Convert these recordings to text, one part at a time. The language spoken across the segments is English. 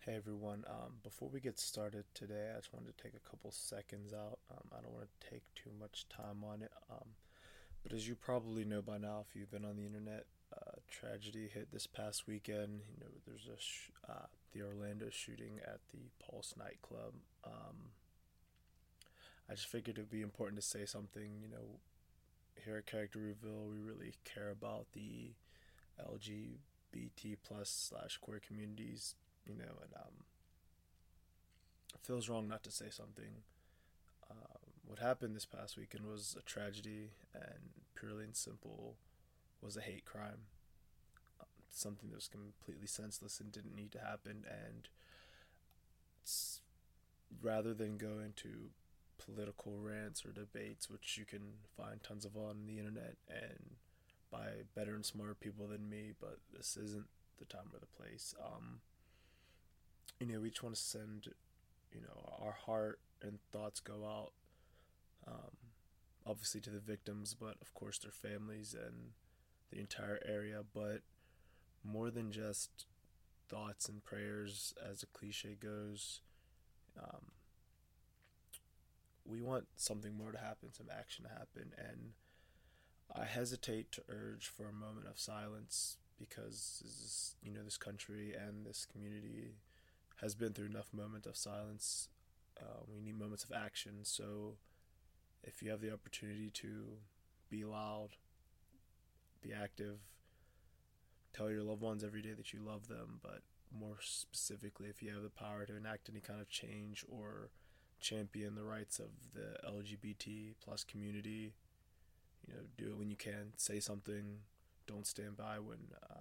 Hey everyone, before we get started today, I just wanted to take a couple seconds out. I don't want to take too much time on it, but as you probably know by now, if you've been on the internet, tragedy hit this past weekend. There's the Orlando shooting at the Pulse nightclub. I just figured it'd be important to say something. Here at Character Reveal, we really care about the LGBT plus slash queer communities. And it feels wrong not to say something. What happened this past weekend was a tragedy, and purely and simple was a hate crime. Something that was completely senseless and didn't need to happen. And rather than go into political rants or debates, which you can find tons of on the internet and by better and smarter people than me, but this isn't the time or the place. We just want to send, our heart and thoughts go out, obviously to the victims, but of course their families and the entire area. But more than just thoughts and prayers, as the cliche goes, we want something more to happen, some action to happen. And I hesitate to urge for a moment of silence because this country and this community has been through enough moments of silence. We need moments of action. So if you have the opportunity to be loud, be active, tell your loved ones every day that you love them, but more specifically, if you have the power to enact any kind of change or champion the rights of the LGBT plus community, do it when you can. Say something. Don't stand by when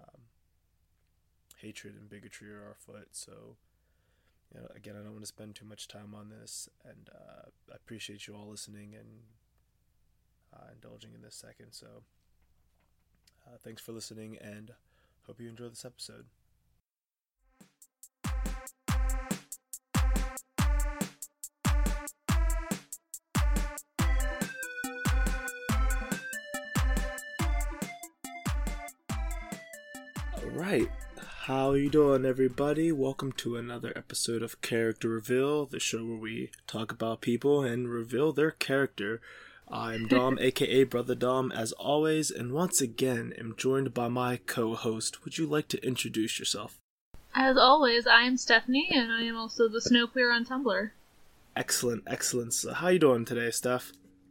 hatred and bigotry are afoot. So, again, I don't want to spend too much time on this, and I appreciate you all listening and indulging in this second. So, thanks for listening, and hope you enjoy this episode. Alright, how you doing, everybody? Welcome to another episode of Character Reveal, the show where we talk about people and reveal their character. I'm Dom, aka Brother Dom, as always, and once again am joined by my co-host. Would you like to introduce yourself? As always, I am Stephanie, and I am also the Snow Queer on Tumblr. Excellent. So how you doing today, Steph?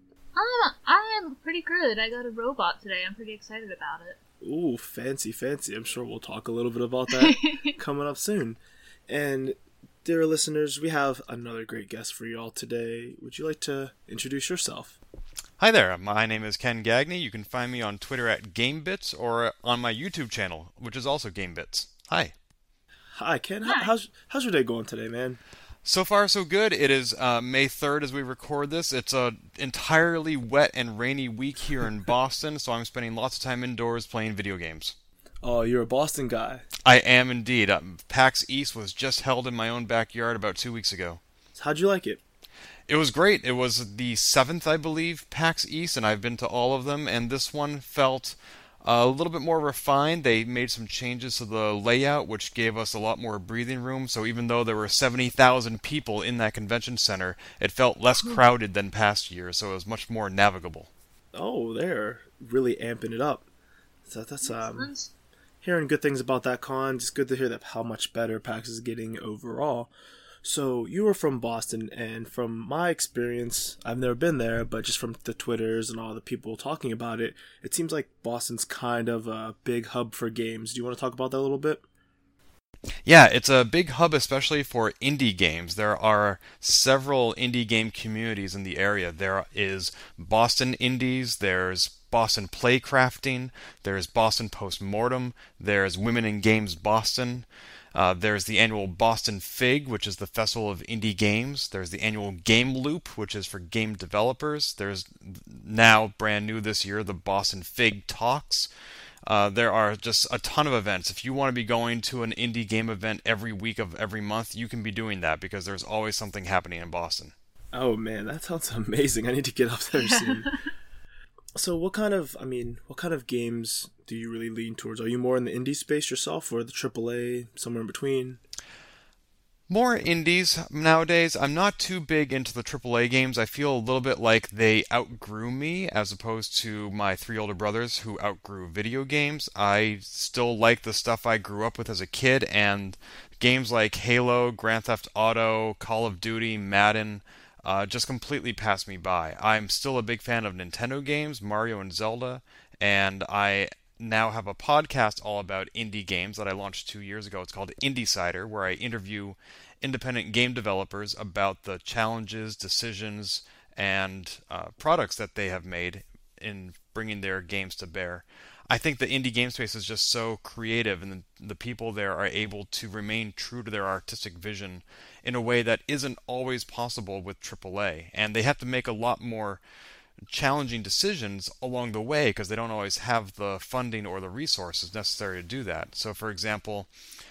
I am pretty good. I got a robot today. I'm pretty excited about it. Ooh, fancy. I'm sure we'll talk a little bit about that coming up soon. And dear listeners, we have another great guest for y'all today. Would you like to introduce yourself? Hi there, my name is Ken Gagney. You can find me on Twitter at GameBits or on my YouTube channel, which is also GameBits. Hi. Hi, Ken. Hi. How's your day going today, man? So far, so good. It is May 3rd as we record this. It's a entirely wet and rainy week here in Boston, so I'm spending lots of time indoors playing video games. Oh, you're a Boston guy. I am indeed. PAX East was just held in my own backyard about 2 weeks ago. How'd you like it? It was great. It was the 7th, I believe, PAX East, and I've been to all of them, and this one felt a little bit more refined. They made some changes to the layout, which gave us a lot more breathing room. So even though there were 70,000 people in that convention center, it felt less crowded than past years, so it was much more navigable. Oh, they're really amping it up. So that's hearing good things about that con. It's good to hear that how much better PAX is getting overall. So you were from Boston, and from my experience, I've never been there, but just from the Twitters and all the people talking about it, it seems like Boston's kind of a big hub for games. Do you want to talk about that a little bit? Yeah, it's a big hub especially for indie games. There are several indie game communities in the area. There is Boston Indies, there's Boston Playcrafting, there's Boston Postmortem, there's Women in Games Boston. There's the annual Boston Fig, which is the festival of indie games. There's the annual Game Loop, which is for game developers. There's now, brand new this year, the Boston Fig Talks. There are just a ton of events. If you want to be going to an indie game event every week of every month, you can be doing that because there's always something happening in Boston. Oh man, that sounds amazing. I need to get up there soon. So what kind of games do you really lean towards? Are you more in the indie space yourself or the AAA, somewhere in between? More indies nowadays. I'm not too big into the AAA games. I feel a little bit like they outgrew me as opposed to my three older brothers who outgrew video games. I still like the stuff I grew up with as a kid, and games like Halo, Grand Theft Auto, Call of Duty, Madden just completely passed me by. I'm still a big fan of Nintendo games, Mario and Zelda, and I now have a podcast all about indie games that I launched 2 years ago. It's called Indiecider, where I interview independent game developers about the challenges, decisions, and products that they have made in bringing their games to bear. I think the indie game space is just so creative, and the people there are able to remain true to their artistic vision in a way that isn't always possible with AAA. And they have to make a lot more challenging decisions along the way because they don't always have the funding or the resources necessary to do that. So, for example,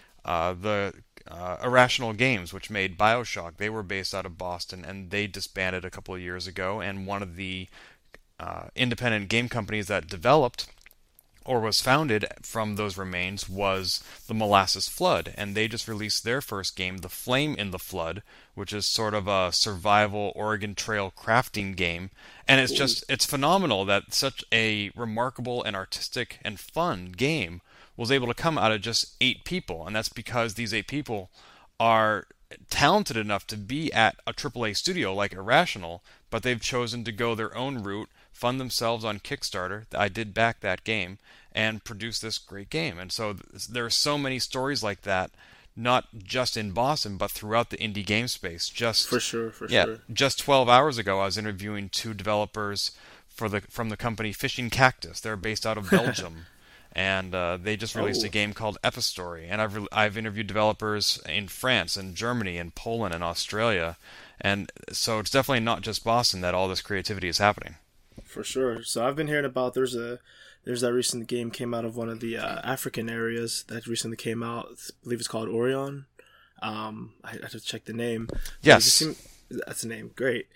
the Irrational Games, which made BioShock, they were based out of Boston, and they disbanded a couple of years ago. And one of the independent game companies that developed or was founded from those remains was the Molasses Flood, and they just released their first game, The Flame in the Flood, which is sort of a survival Oregon Trail crafting game, and it's phenomenal that such a remarkable and artistic and fun game was able to come out of just 8 people, and that's because these 8 people are talented enough to be at a AAA studio like Irrational, but they've chosen to go their own route, fund themselves on Kickstarter. I did back that game and produce this great game. And so there are so many stories like that, not just in Boston, but throughout the indie game space. For sure. Just 12 hours ago, I was interviewing 2 developers from the company Fishing Cactus. They're based out of Belgium. And they just released a game called Epistory. And I've interviewed developers in France and Germany and Poland and Australia. And so it's definitely not just Boston that all this creativity is happening. For sure. So I've been hearing about there's that recent game came out of one of the African areas that recently came out. I believe it's called Orion. I have to check the name. Yes. That's the name. Great.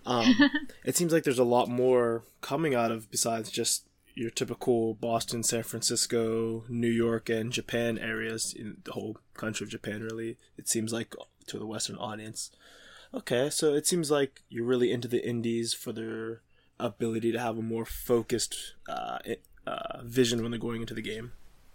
It seems like there's a lot more coming out of besides just your typical Boston, San Francisco, New York, and Japan areas in the whole country of Japan, really. It seems like to the Western audience. Okay, so it seems like you're really into the indies for their ability to have a more focused vision when they're going into the game.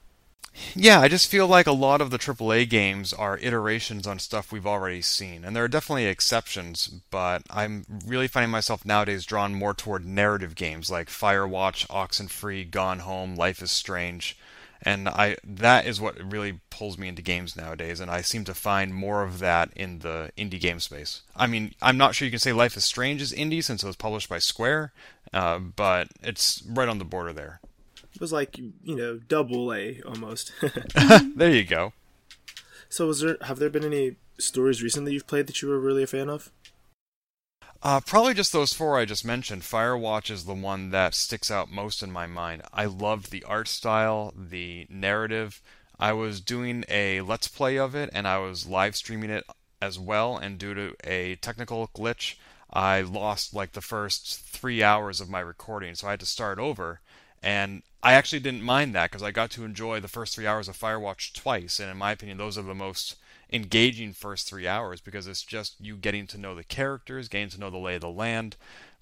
Yeah, I just feel like a lot of the AAA games are iterations on stuff we've already seen. And there are definitely exceptions, but I'm really finding myself nowadays drawn more toward narrative games like Firewatch, Oxenfree, Gone Home, Life is Strange. And that is what really pulls me into games nowadays, and I seem to find more of that in the indie game space. I mean, I'm not sure you can say Life is Strange is indie since it was published by Square, but it's right on the border there. It was like, double A almost. There you go. So have there been any stories recently you've played that you were really a fan of? Probably just those 4 I just mentioned. Firewatch is the one that sticks out most in my mind. I loved the art style, the narrative. I was doing a Let's Play of it, and I was live streaming it as well, and due to a technical glitch, I lost like the first 3 hours of my recording, so I had to start over. And I actually didn't mind that because I got to enjoy the first 3 hours of Firewatch twice, and in my opinion, those are the most engaging first 3 hours because it's just you getting to know the characters, getting to know the lay of the land,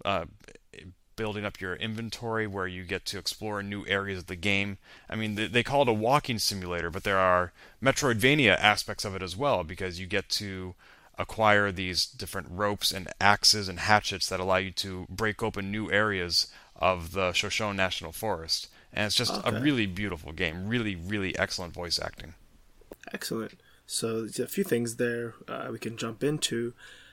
building up your inventory where you get to explore new areas of the game. I mean, they call it a walking simulator, but there are Metroidvania aspects of it as well because you get to acquire these different ropes and axes and hatchets that allow you to break open new areas of the Shoshone National Forest. And it's just a really beautiful game. Really, really excellent voice acting. Excellent. So there's a few things there we can jump into.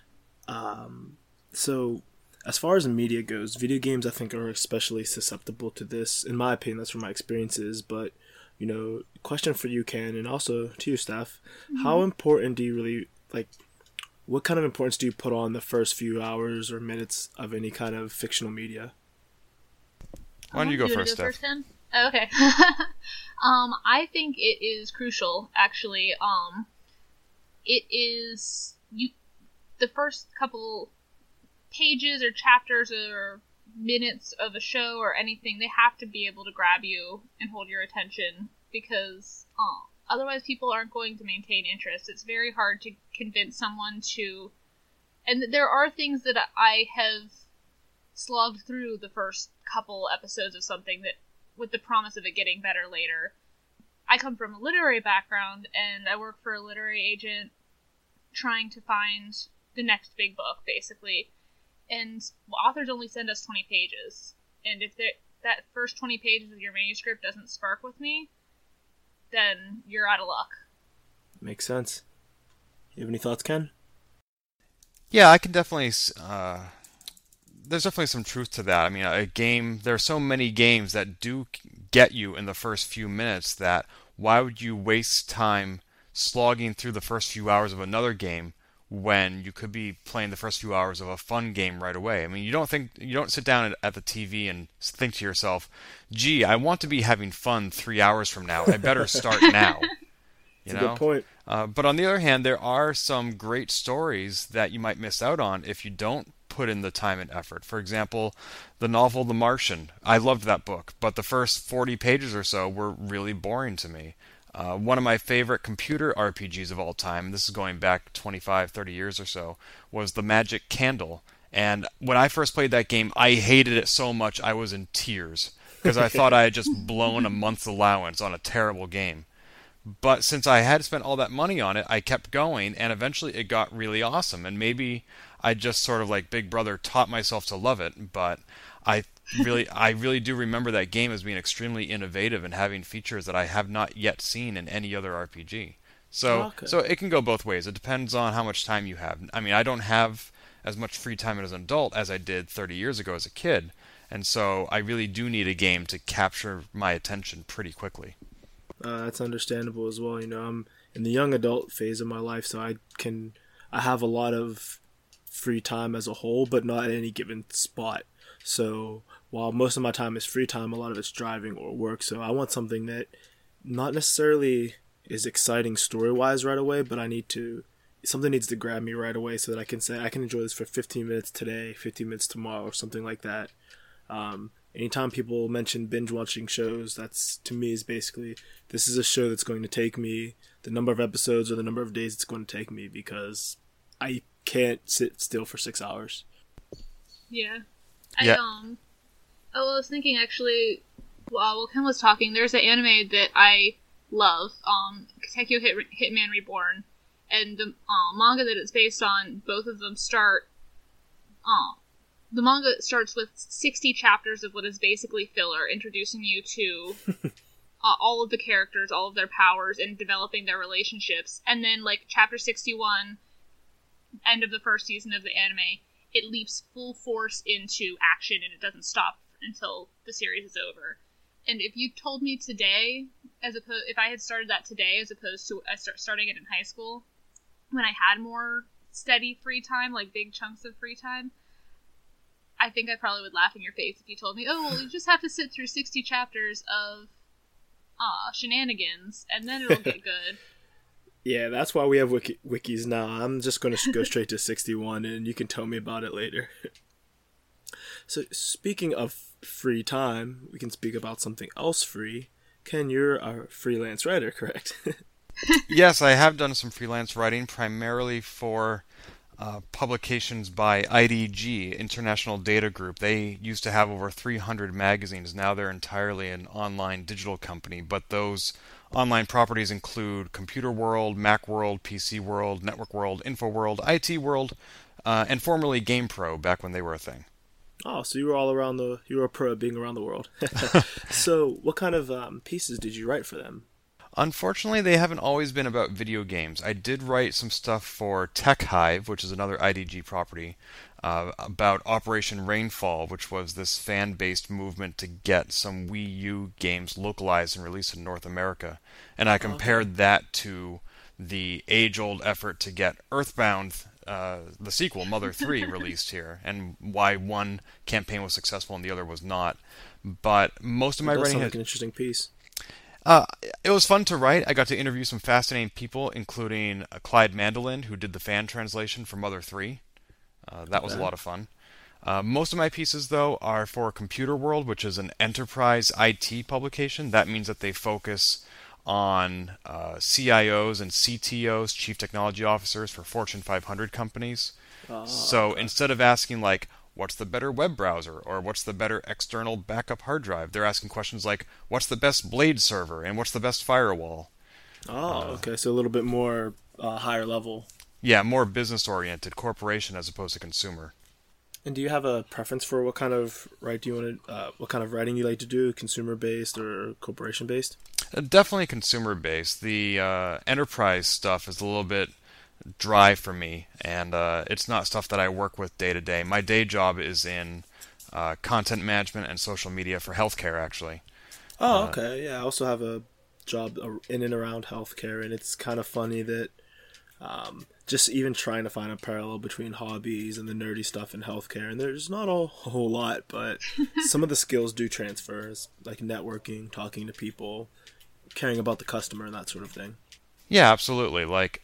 So as far as media goes, video games I think are especially susceptible to this. In my opinion, that's from my experiences. But, question for you, Ken, and also to you, Steph. Mm-hmm. How important do you really, what kind of importance do you put on the first few hours or minutes of any kind of fictional media? Why don't you go first, Steph? Okay. I think it is crucial, actually. It is the first couple pages or chapters or minutes of a show or anything, they have to be able to grab you and hold your attention because Otherwise, people aren't going to maintain interest. It's very hard to convince someone to... And there are things that I have slogged through the first couple episodes of something that, with the promise of it getting better later. I come from a literary background, and I work for a literary agent trying to find the next big book, basically. And authors only send us 20 pages. And if that first 20 pages of your manuscript doesn't spark with me, then you're out of luck. Makes sense. You have any thoughts, Ken? Yeah, I can definitely... there's definitely some truth to that. I mean, a game... There are so many games that do get you in the first few minutes that why would you waste time slogging through the first few hours of another game when you could be playing the first few hours of a fun game right away? I mean, you don't sit down at the TV and think to yourself, "Gee, I want to be having fun 3 hours from now. I better start now." That's a good point. But on the other hand, there are some great stories that you might miss out on if you don't put in the time and effort. For example, the novel The Martian. I loved that book, but the first 40 pages or so were really boring to me. One of my favorite computer RPGs of all time, this is going back 25, 30 years or so, was The Magic Candle. And when I first played that game, I hated it so much I was in tears, because I thought I had just blown a month's allowance on a terrible game. But since I had spent all that money on it, I kept going, and eventually it got really awesome. And maybe I just sort of like Big Brother taught myself to love it, but I really do remember that game as being extremely innovative and having features that I have not yet seen in any other RPG. So it can go both ways. It depends on how much time you have. I mean, I don't have as much free time as an adult as I did 30 years ago as a kid, and so I really do need a game to capture my attention pretty quickly. That's understandable as well. You know, I'm in the young adult phase of my life, so I have a lot of free time as a whole, but not at any given spot. So while most of my time is free time, a lot of it's driving or work. So I want something that not necessarily is exciting story-wise right away, but something needs to grab me right away so that I can say I can enjoy this for 15 minutes today, 15 minutes tomorrow, or something like that. Anytime people mention binge watching shows, that's to me is basically, this is a show that's going to take me the number of episodes or the number of days it's going to take me, because I can't sit still for 6 hours. Yeah. Yeah. I was thinking actually, while Ken was talking, there's an anime that I love, Katekyo Hitman Reborn, and the manga that it's based on, both of them start, the manga starts with 60 chapters of what is basically filler, introducing you to all of the characters, all of their powers, and developing their relationships. And then, like, chapter 61, end of the first season of the anime, it leaps full force into action, and it doesn't stop until the series is over. And if you told me today, if I had started that today, as opposed to starting it in high school, when I had more steady free time, like big chunks of free time, I think I probably would laugh in your face if you told me, "Oh, well, you just have to sit through 60 chapters of shenanigans, and then it'll get good." Yeah, that's why we have wikis now. I'm just going to go straight to 61, and you can tell me about it later. So, speaking of free time, we can speak about something else free. Ken, you're a freelance writer, correct? Yes, I have done some freelance writing, primarily for publications by IDG, International Data Group. They used to have over 300 magazines. Now they're entirely an online digital company, but those online properties include Computer World, Mac World, PC World, Network World, Info World, IT World, and formerly GamePro, back when they were a thing. Oh, so you were a pro at being around the world. So what kind of pieces did you write for them? Unfortunately, they haven't always been about video games. I did write some stuff for Tech Hive, which is another IDG property, about Operation Rainfall, which was this fan-based movement to get some Wii U games localized and released in North America. And I compared that to the age-old effort to get Earthbound, the sequel, Mother 3, released here, and why one campaign was successful and the other was not. But most of my writing... Sounds like an interesting piece. It was fun to write. I got to interview some fascinating people, including Clyde Mandolin, who did the fan translation for Mother 3. That was a lot of fun. Most of my pieces, though, are for Computer World, which is an enterprise IT publication. That means that they focus on CIOs and CTOs, Chief Technology Officers for Fortune 500 companies. So instead of asking like, what's the better web browser or what's the better external backup hard drive, they're asking questions like, what's the best Blade server and what's the best firewall? Okay, so a little bit more higher level. Yeah, more business oriented, corporation as opposed to consumer. And do you have a preference for what kind of what kind of writing you like to do, consumer based or corporation based? Definitely consumer based. The enterprise stuff is a little bit dry for me, and it's not stuff that I work with day to day. My day job is in content management and social media for healthcare, actually. Oh, okay. Yeah, I also have a job in and around healthcare, and it's kind of funny that just even trying to find a parallel between hobbies and the nerdy stuff in healthcare, and there's not a whole lot, but some of the skills do transfer, like networking, talking to people, caring about the customer, and that sort of thing. Yeah, absolutely. Like,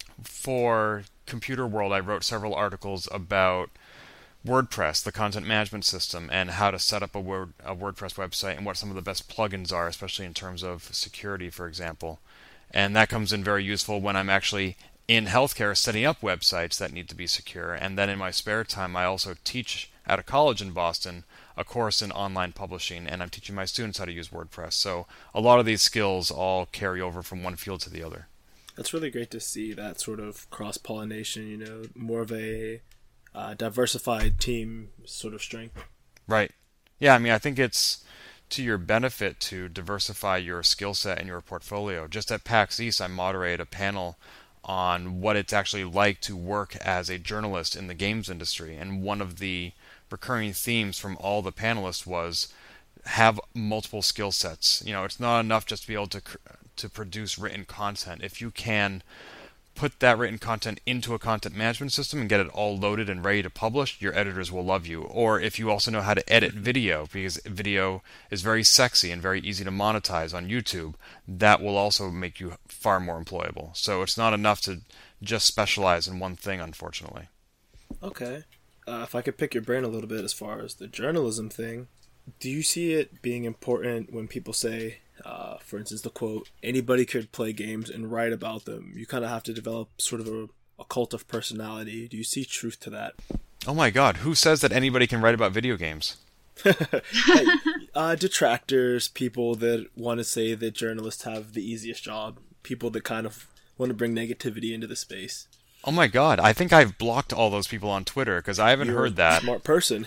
for Computer World, I wrote several articles about WordPress, the content management system, and how to set up a WordPress website and what some of the best plugins are, especially in terms of security, for example. And that comes in very useful when I'm actually in healthcare setting up websites that need to be secure. And then in my spare time, I also teach at a college in Boston a course in online publishing, and I'm teaching my students how to use WordPress. So a lot of these skills all carry over from one field to the other. That's really great to see that sort of cross-pollination, more of a diversified team sort of strength. Right. Yeah, I mean, I think it's to your benefit to diversify your skill set and your portfolio. Just at PAX East, I moderate a panel on what it's actually like to work as a journalist in the games industry. And one of the recurring themes from all the panelists was have multiple skill sets. It's not enough just to be able to produce written content. If you can put that written content into a content management system and get it all loaded and ready to publish, your editors will love you. Or if you also know how to edit video, because video is very sexy and very easy to monetize on YouTube, that will also make you far more employable. So it's not enough to just specialize in one thing, unfortunately. Okay. If I could pick your brain a little bit as far as the journalism thing, do you see it being important when people say, for instance, the quote, anybody could play games and write about them? You kind of have to develop sort of a cult of personality. Do you see truth to that? Oh my God, who says that anybody can write about video games? Detractors, people that want to say that journalists have the easiest job, people that kind of want to bring negativity into the space. Oh my God, I think I've blocked all those people on Twitter because I haven't heard that. Smart person.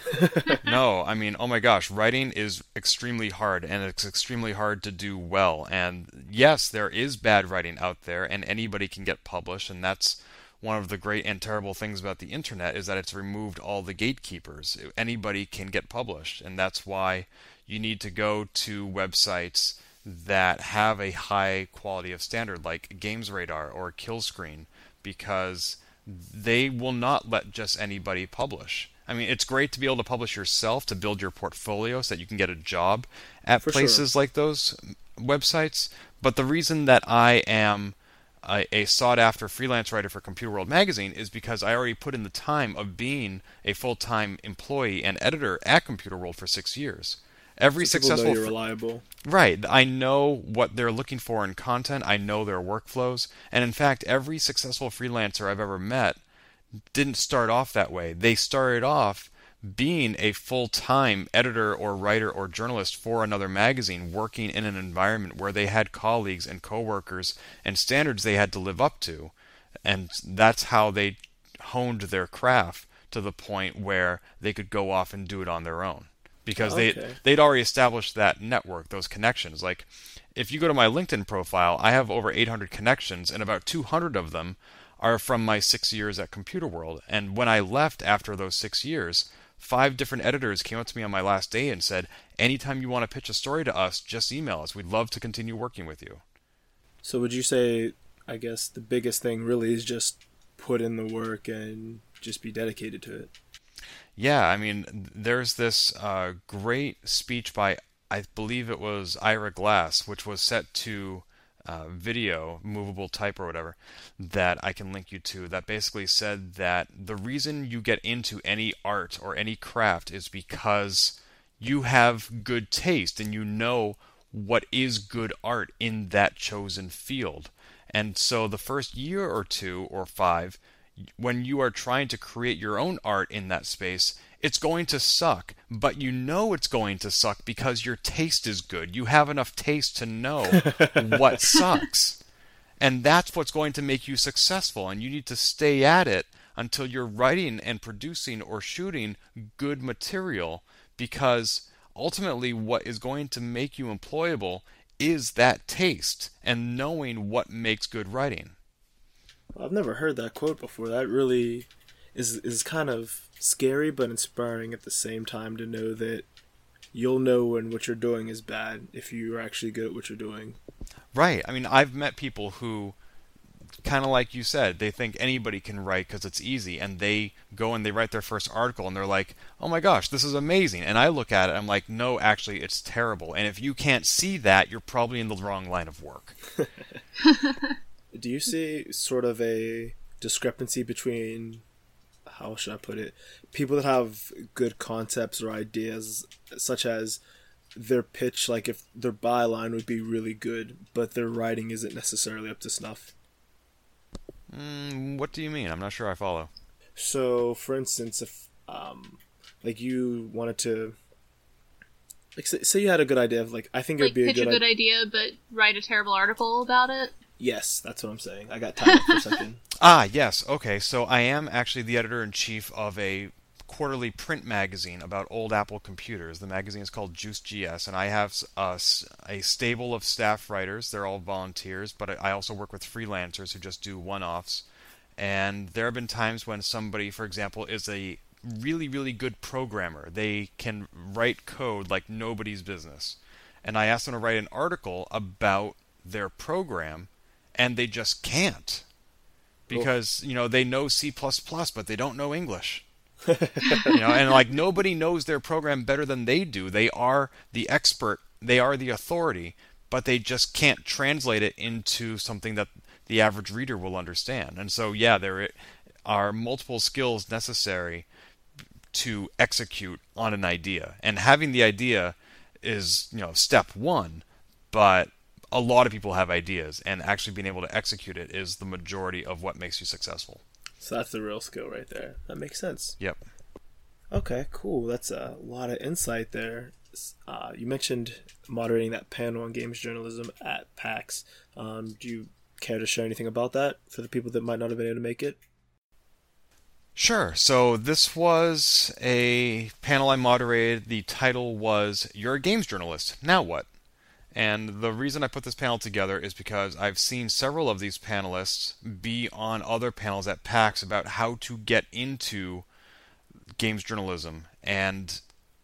No, I mean, oh my gosh, writing is extremely hard, and it's extremely hard to do well. And yes, there is bad writing out there, and anybody can get published, and that's one of the great and terrible things about the internet is that it's removed all the gatekeepers. Anybody can get published, and that's why you need to go to websites that have a high quality of standard, like GamesRadar or Killscreen, because they will not let just anybody publish. I mean, it's great to be able to publish yourself to build your portfolio so that you can get a job at places like those websites. But the reason that I am a sought-after freelance writer for Computer World magazine is because I already put in the time of being a full-time employee and editor at Computer World for 6 years. Every so successful people know you're reliable. Right. I know what they're looking for in content. I know their workflows. And in fact, every successful freelancer I've ever met didn't start off that way. They started off being a full-time editor or writer or journalist for another magazine, working in an environment where they had colleagues and coworkers and standards they had to live up to. And that's how they honed their craft to the point where they could go off and do it on their own. Because they'd already established that network, those connections. Like, if you go to my LinkedIn profile, I have over 800 connections, and about 200 of them are from my 6 years at Computer World. And when I left after those 6 years, 5 different editors came up to me on my last day and said, anytime you want to pitch a story to us, just email us. We'd love to continue working with you. So would you say, I guess, the biggest thing really is just put in the work and just be dedicated to it? Yeah, I mean, there's this great speech by, I believe it was Ira Glass, which was set to video, movable type or whatever, that I can link you to, that basically said that the reason you get into any art or any craft is because you have good taste and you know what is good art in that chosen field. And so the first year or 2 or 5, when you are trying to create your own art in that space, it's going to suck, but you know it's going to suck because your taste is good. You have enough taste to know what sucks. And that's what's going to make you successful, and you need to stay at it until you're writing and producing or shooting good material, because ultimately what is going to make you employable is that taste and knowing what makes good writing. I've never heard that quote before. That really is kind of scary but inspiring at the same time, to know that you'll know when what you're doing is bad if you're actually good at what you're doing. Right. I mean, I've met people who, kind of like you said, they think anybody can write because it's easy, and they go and they write their first article and they're like, oh my gosh, this is amazing. And I look at it, I'm like, no, actually, it's terrible. And if you can't see that, you're probably in the wrong line of work. Do you see sort of a discrepancy between, how should I put it, people that have good concepts or ideas, such as their pitch, like if their byline would be really good, but their writing isn't necessarily up to snuff? What do you mean? I'm not sure I follow. So, for instance, if like you wanted to, like, say you had a good idea of, like, I think it'd be pitch a good idea, but write a terrible article about it. Yes, that's what I'm saying. I got tired for a second. Yes. Okay. So I am actually the editor-in-chief of a quarterly print magazine about old Apple computers. The magazine is called Juice GS, and I have a stable of staff writers. They're all volunteers, but I also work with freelancers who just do one-offs. And there have been times when somebody, for example, is a really, really good programmer. They can write code like nobody's business. And I ask them to write an article about their program, and they just can't. Because, they know C++, but they don't know English. And like nobody knows their program better than they do. They are the expert, they are the authority, but they just can't translate it into something that the average reader will understand. And so, yeah, there are multiple skills necessary to execute on an idea. And having the idea is, step one, but a lot of people have ideas, and actually being able to execute it is the majority of what makes you successful. So that's the real skill right there. That makes sense. Yep. Okay, cool. That's a lot of insight there. You mentioned moderating that panel on games journalism at PAX. Do you care to share anything about that for the people that might not have been able to make it? Sure. So this was a panel I moderated. The title was, "You're a games journalist. Now what?" And the reason I put this panel together is because I've seen several of these panelists be on other panels at PAX about how to get into games journalism. And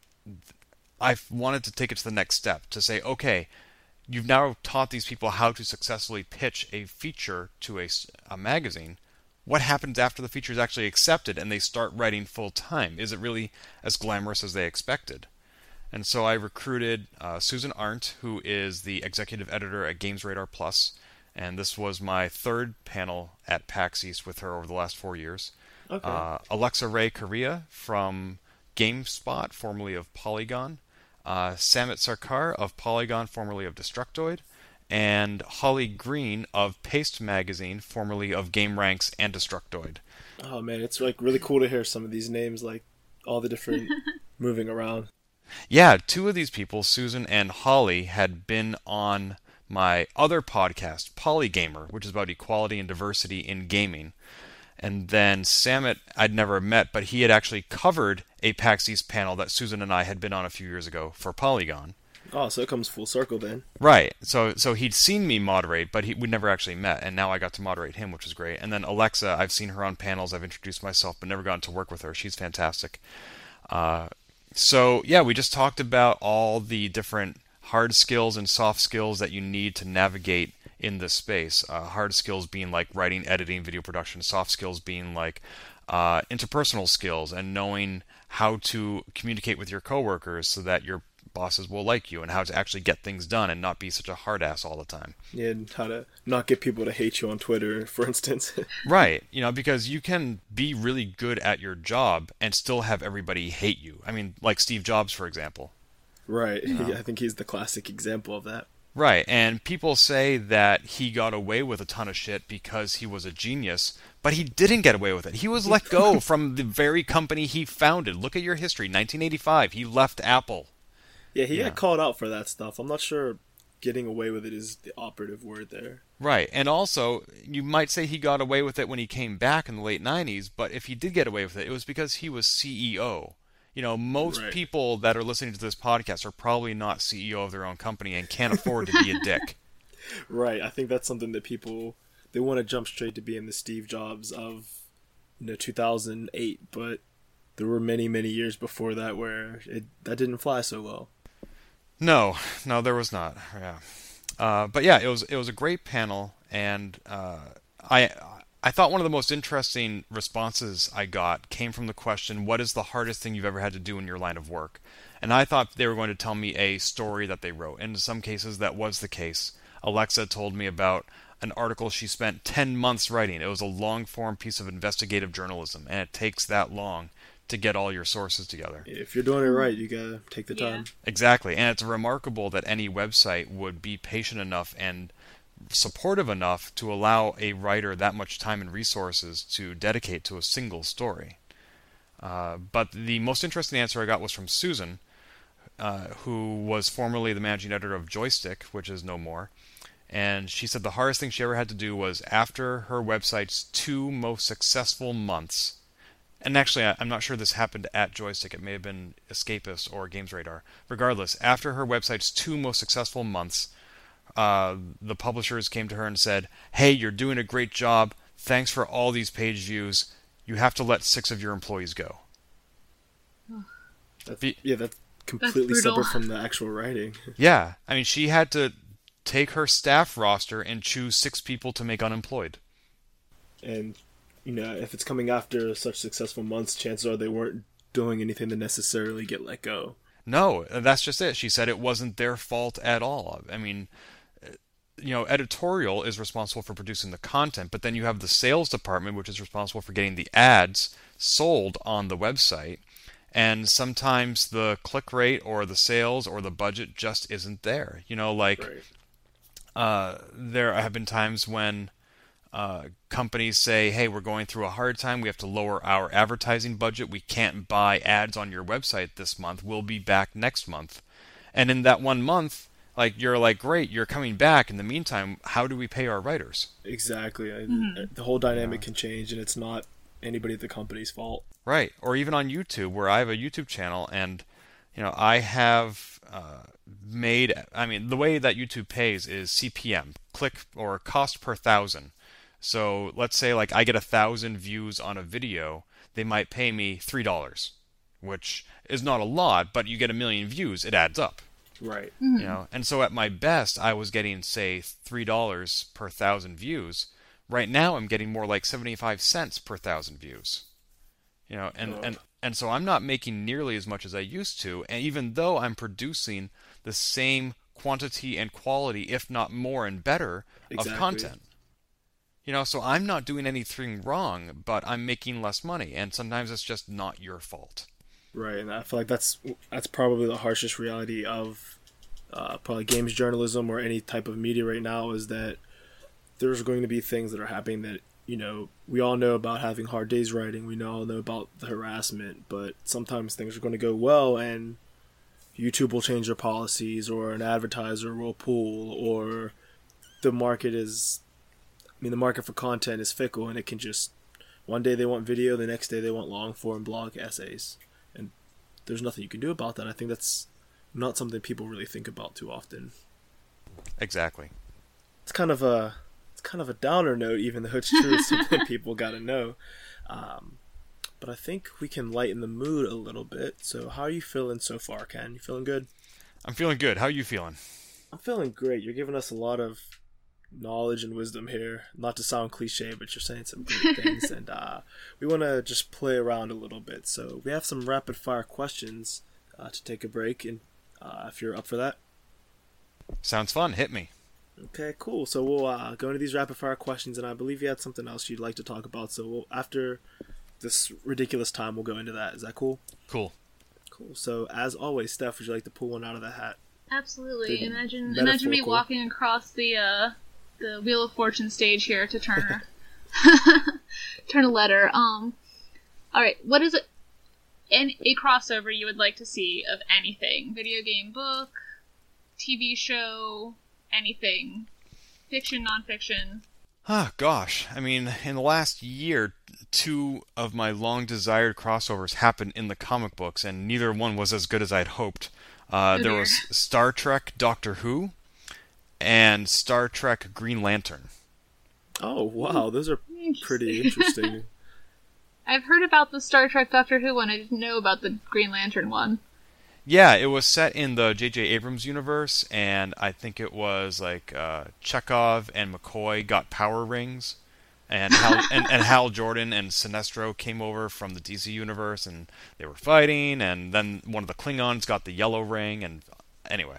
I've wanted to take it to the next step, to say, okay, you've now taught these people how to successfully pitch a feature to a magazine. What happens after the feature is actually accepted and they start writing full time? Is it really as glamorous as they expected? And so I recruited Susan Arndt, who is the executive editor at Games Radar Plus, and this was my third panel at PAX East with her over the last 4 years. Okay. Alexa Ray Correa from GameSpot, formerly of Polygon, Samit Sarkar of Polygon, formerly of Destructoid, and Holly Green of Paste Magazine, formerly of GameRanks and Destructoid. Oh man, it's like really cool to hear some of these names, like all the different moving around. Yeah, two of these people, Susan and Holly, had been on my other podcast, Polygamer, which is about equality and diversity in gaming. And then Samit I'd never met, but he had actually covered a PAX East panel that Susan and I had been on a few years ago for Polygon. Oh, so it comes full circle then. Right. So he'd seen me moderate, but we'd never actually met, and now I got to moderate him, which was great. And then Alexa, I've seen her on panels, I've introduced myself, but never gotten to work with her. She's fantastic. So, yeah, we just talked about all the different hard skills and soft skills that you need to navigate in this space. Hard skills being like writing, editing, video production. Soft skills being like interpersonal skills and knowing how to communicate with your coworkers so that your bosses will like you, and how to actually get things done and not be such a hard ass all the time. Yeah, and how to not get people to hate you on Twitter, for instance. Right. Because you can be really good at your job and still have everybody hate you. I mean, like Steve Jobs, for example. Right. You know? I think he's the classic example of that. Right, and people say that he got away with a ton of shit because he was a genius, but he didn't get away with it. He was let go from the very company he founded. Look at your history. 1985, he left Apple. Yeah, he Yeah. got called out for that stuff. I'm not sure getting away with it is the operative word there. Right, and also, you might say he got away with it when he came back in the late 90s, but if he did get away with it, it was because he was CEO. You know, most Right. people that are listening to this podcast are probably not CEO of their own company and can't afford to be a dick. Right. I think that's something that people they want to jump straight to being the Steve Jobs of 2008, but there were many years before that where that didn't fly so well. No, there was not. Yeah, but yeah, it was a great panel, and I thought one of the most interesting responses I got came from the question, "What is the hardest thing you've ever had to do in your line of work?" And I thought they were going to tell me a story that they wrote, and in some cases that was the case. Alexa told me about an article she spent 10 months writing. It was a long-form piece of investigative journalism, and it takes that long to get all your sources together. If you're doing it right, you gotta take the Yeah. time. Exactly, and it's remarkable that any website would be patient enough and supportive enough to allow a writer that much time and resources to dedicate to a single story. But the most interesting answer I got was from Susan, who was formerly the managing editor of Joystick, which is no more. And she said the hardest thing she ever had to do was after her website's 2 most successful months. And actually, I'm not sure this happened at Joystick. It may have been Escapist or Games Radar. Regardless, after her website's 2 most successful months, the publishers came to her and said, "Hey, you're doing a great job. Thanks for all these page views. You have to let 6 of your employees go." That's completely brutal. separate from the actual writing. Yeah, I mean, she had to take her staff roster and choose 6 people to make unemployed. And if it's coming after such successful months, chances are they weren't doing anything to necessarily get let go. No, that's just it. She said it wasn't their fault at all. I mean, editorial is responsible for producing the content, but then you have the sales department, which is responsible for getting the ads sold on the website. And sometimes the click rate or the sales or the budget just isn't there. Right. There have been times when companies say, "Hey, we're going through a hard time. We have to lower our advertising budget. We can't buy ads on your website this month. We'll be back next month." And in that 1 month, you're like, "Great, you're coming back. In the meantime, how do we pay our writers?" Exactly. The whole dynamic can change, and it's not anybody at the company's fault. Right. Or even on YouTube, where I have a YouTube channel, and I have the way that YouTube pays is CPM, click or cost per 1,000. So let's say I get 1,000 views on a video, they might pay me $3, which is not a lot, but you get 1,000,000 views, it adds up. Right. And so at my best, I was getting, say, $3 per 1,000 views. Right now, I'm getting more like 75 cents per 1,000 views. And so I'm not making nearly as much as I used to, and even though I'm producing the same quantity and quality, if not more and better, Exactly. of content. So I'm not doing anything wrong, but I'm making less money, and sometimes it's just not your fault. Right, and I feel like that's probably the harshest reality of probably games journalism or any type of media right now, is that there's going to be things that are happening that, we all know about having hard days writing, we all know about the harassment, but sometimes things are going to go well and YouTube will change their policies, or an advertiser will pull, or the market for content is fickle, and it can just, one day they want video, the next day they want long form blog essays. And there's nothing you can do about that. I think that's not something people really think about too often. Exactly. It's kind of a downer note, even though it's true. It's something people got to know. But I think we can lighten the mood a little bit. So how are you feeling so far, Ken? You feeling good? I'm feeling good. How are you feeling? I'm feeling great. You're giving us a lot of knowledge and wisdom here. Not to sound cliche, but you're saying some great things. And we want to just play around a little bit. So we have some rapid fire questions to take a break. And if you're up for that. Sounds fun. Hit me. Okay, cool. So we'll go into these rapid fire questions, and I believe you had something else you'd like to talk about. So after this ridiculous time, we'll go into that. Is that cool? Cool. Cool. So, as always, Steph, would you like to pull one out of the hat? Absolutely. The Imagine me metaphorical. walking across the Wheel of Fortune stage here to turn turn a letter. All right. What is it? A crossover you would like to see of anything? Video game, book, TV show, anything, fiction, nonfiction. Ah, gosh. I mean, in the last year, two of my long-desired crossovers happened in the comic books, and neither one was as good as I'd hoped. There dear. was Star Trek Doctor Who and Star Trek Green Lantern. Oh, wow. Those are pretty interesting. I've heard about the Star Trek Doctor Who one. I didn't know about the Green Lantern one. Yeah, it was set in the J.J. Abrams universe, and I think it was like Chekhov and McCoy got power rings, and Hal Jordan and Sinestro came over from the DC universe, and they were fighting, and then one of the Klingons got the yellow ring, and anyway.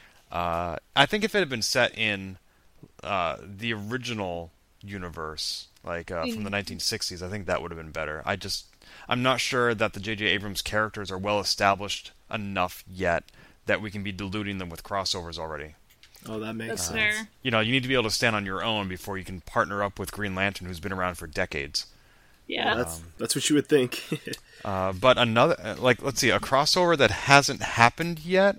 I think if it had been set in the original universe, like from the 1960s, I think that would have been better. I'm not sure that the J.J. Abrams characters are well established enough yet that we can be diluting them with crossovers already. Oh, that makes That's sense. fair. You need to be able to stand on your own before you can partner up with Green Lantern, who's been around for decades. Yeah. That's what you would think. But another, let's see, a crossover that hasn't happened yet.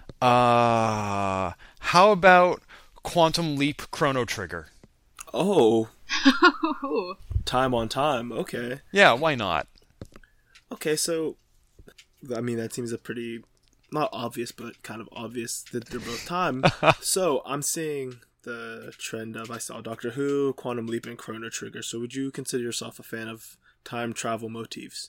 How about Quantum Leap Chrono Trigger? Oh, Ooh. time on time. Okay. Yeah, why not? Okay, so, I mean, that seems a pretty, not obvious, but kind of obvious that they're both time. So, I'm seeing the trend of, I saw Doctor Who, Quantum Leap, and Chrono Trigger. So, would you consider yourself a fan of time travel motifs?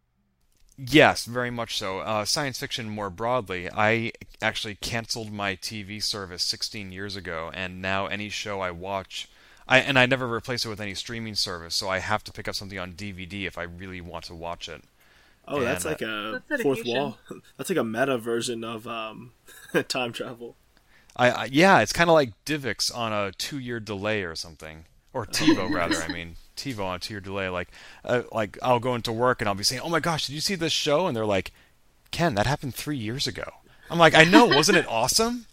Yes, very much so. Science fiction more broadly. I actually canceled my TV service 16 years ago, and now any show I watch, I never replace it with any streaming service, so I have to pick up something on DVD if I really want to watch it. Oh, And, that's like a That's fourth dedication. wall. That's like a meta version of time travel. Yeah, it's kind of like DivX on a 2-year delay or something, or TiVo rather. I mean, TiVo on a 2-year delay. Like I'll go into work and I'll be saying, "Oh my gosh, did you see this show?" And they're like, "Ken, that happened 3 years ago." I'm like, "I know, wasn't it awesome?"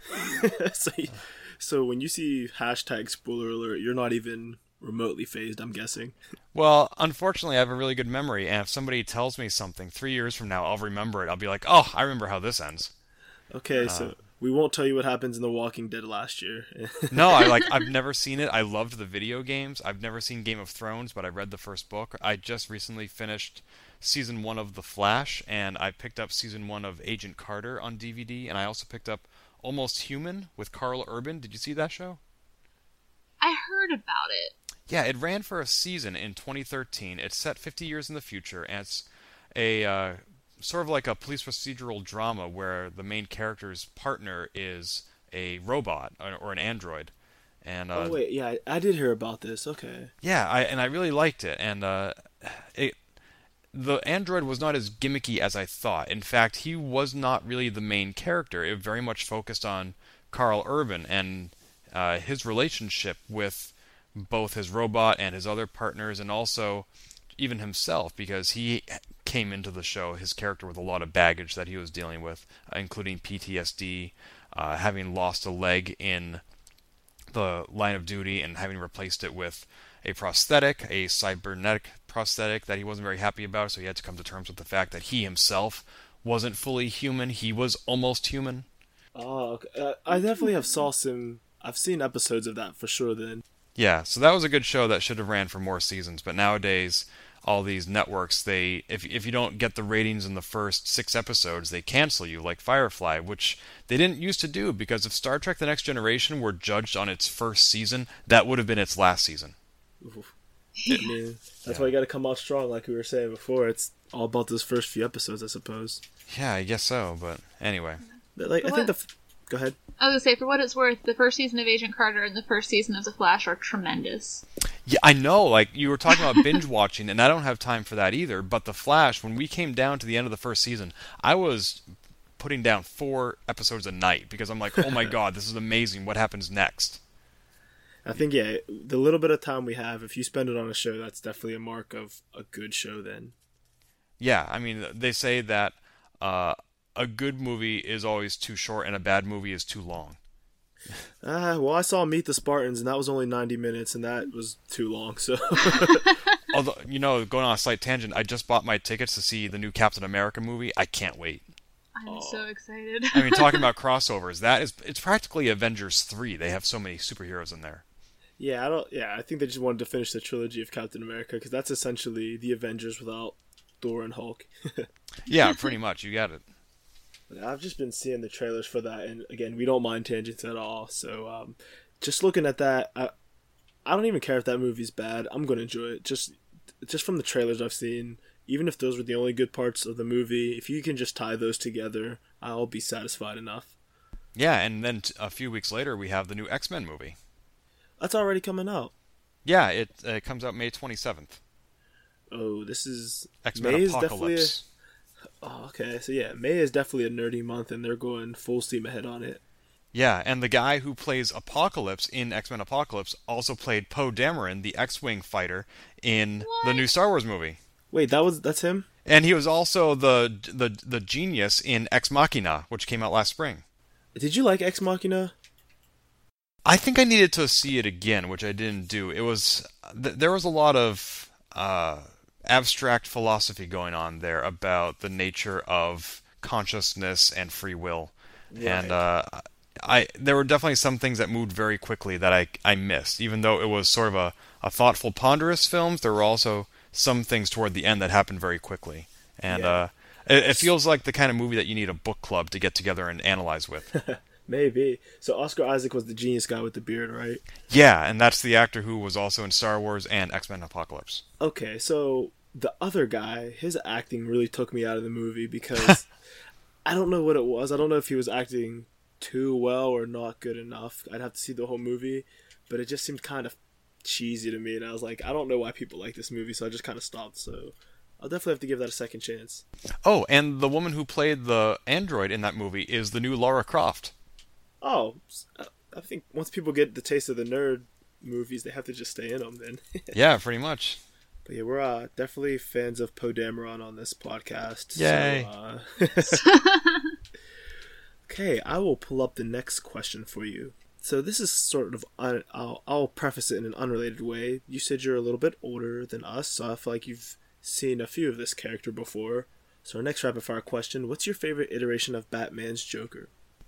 So when you see hashtag spoiler alert, you're not even remotely phased, I'm guessing. Well, unfortunately, I have a really good memory, and if somebody tells me something 3 years from now, I'll remember it. I'll be like, "Oh, I remember how this ends." Okay, so we won't tell you what happens in The Walking Dead last year. No, I've never seen it. I loved the video games. I've never seen Game of Thrones, but I read the first book. I just recently finished season 1 of The Flash, and I picked up season 1 of Agent Carter on DVD, and I also picked up Almost Human with Carl Urban. Did you see that show? I heard about it. Yeah, it ran for a season in 2013. It's set 50 years in the future, and it's a sort of like a police procedural drama where the main character's partner is a robot or an android. And Oh wait, yeah, I did hear about this. Okay. yeah, I really liked it, and the android was not as gimmicky as I thought. In fact, he was not really the main character. It very much focused on Carl Urban and his relationship with both his robot and his other partners, and also even himself, because he came into the show, his character, with a lot of baggage that he was dealing with, including PTSD, having lost a leg in the line of duty and having replaced it with a prosthetic, a cybernetic prosthetic that he wasn't very happy about, so he had to come to terms with the fact that he himself wasn't fully human. He was almost human. Oh, okay. I definitely have saw some. I've seen episodes of that for sure. Then. Yeah, so that was a good show that should have ran for more seasons, but nowadays all these networks, if you don't get the ratings in the first 6 episodes, they cancel you, like Firefly, which they didn't used to do, because if Star Trek The Next Generation were judged on its first season, that would have been its last season. Oof. I mean, that's why you got to come out strong, like we were saying before. It's all about those first few episodes, I suppose. Yeah, I guess so, but anyway. But, like, I think Go ahead. I was gonna say, for what it's worth, the first season of Agent Carter and the first season of The Flash are tremendous. Yeah, I know, like, you were talking about binge watching, and I don't have time for that either, but The Flash, when we came down to the end of the first season, I was putting down 4 episodes a night, because I'm like, oh my god, this is amazing, what happens next? I think, yeah, the little bit of time we have, if you spend it on a show, that's definitely a mark of a good show then. Yeah, I mean, they say that a good movie is always too short and a bad movie is too long. Well, I saw Meet the Spartans, and that was only 90 minutes, and that was too long, so... Although, going on a slight tangent, I just bought my tickets to see the new Captain America movie. I can't wait. I'm so excited. I mean, talking about crossovers, it's practically Avengers 3. They have so many superheroes in there. Yeah, I think they just wanted to finish the trilogy of Captain America, because that's essentially the Avengers without Thor and Hulk. Yeah, pretty much. You got it. I've just been seeing the trailers for that, and again, we don't mind tangents at all. So, just looking at that, I don't even care if that movie's bad. I'm gonna enjoy it. Just from the trailers I've seen, even if those were the only good parts of the movie, if you can just tie those together, I'll be satisfied enough. Yeah, and then a few weeks later, we have the new X-Men movie. That's already coming out. Yeah, it comes out May 27th. Oh, this is X-Men May Apocalypse. Oh, okay. So yeah, May is definitely a nerdy month, and they're going full steam ahead on it. Yeah, and the guy who plays Apocalypse in X-Men Apocalypse also played Poe Dameron, the X-Wing fighter, in the new Star Wars movie. Wait, that's him? And he was also the genius in Ex Machina, which came out last spring. Did you like Ex Machina? I think I needed to see it again, which I didn't do. It was there was a lot of abstract philosophy going on there about the nature of consciousness and free will, right. And there were definitely some things that moved very quickly that I missed. Even though it was sort of a thoughtful, ponderous film, there were also some things toward the end that happened very quickly. And it feels like the kind of movie that you need a book club to get together and analyze with. Maybe. So Oscar Isaac was the genius guy with the beard, right? Yeah, and that's the actor who was also in Star Wars and X-Men Apocalypse. Okay, so the other guy, his acting really took me out of the movie because I don't know what it was. I don't know if he was acting too well or not good enough. I'd have to see the whole movie, but it just seemed kind of cheesy to me, and I was like, I don't know why people like this movie, so I just kind of stopped. So I'll definitely have to give that a second chance. Oh, and the woman who played the android in that movie is the new Lara Croft. Oh, I think once people get the taste of the nerd movies, they have to just stay in them then. Yeah, pretty much. But yeah, we're definitely fans of Poe Dameron on this podcast. Yay. So, okay, I will pull up the next question for you. So this is sort of, I'll preface it in an unrelated way. You said you're a little bit older than us, so I feel like you've seen a few of this character before. So our next rapid fire question, what's your favorite iteration of Batman's Joker?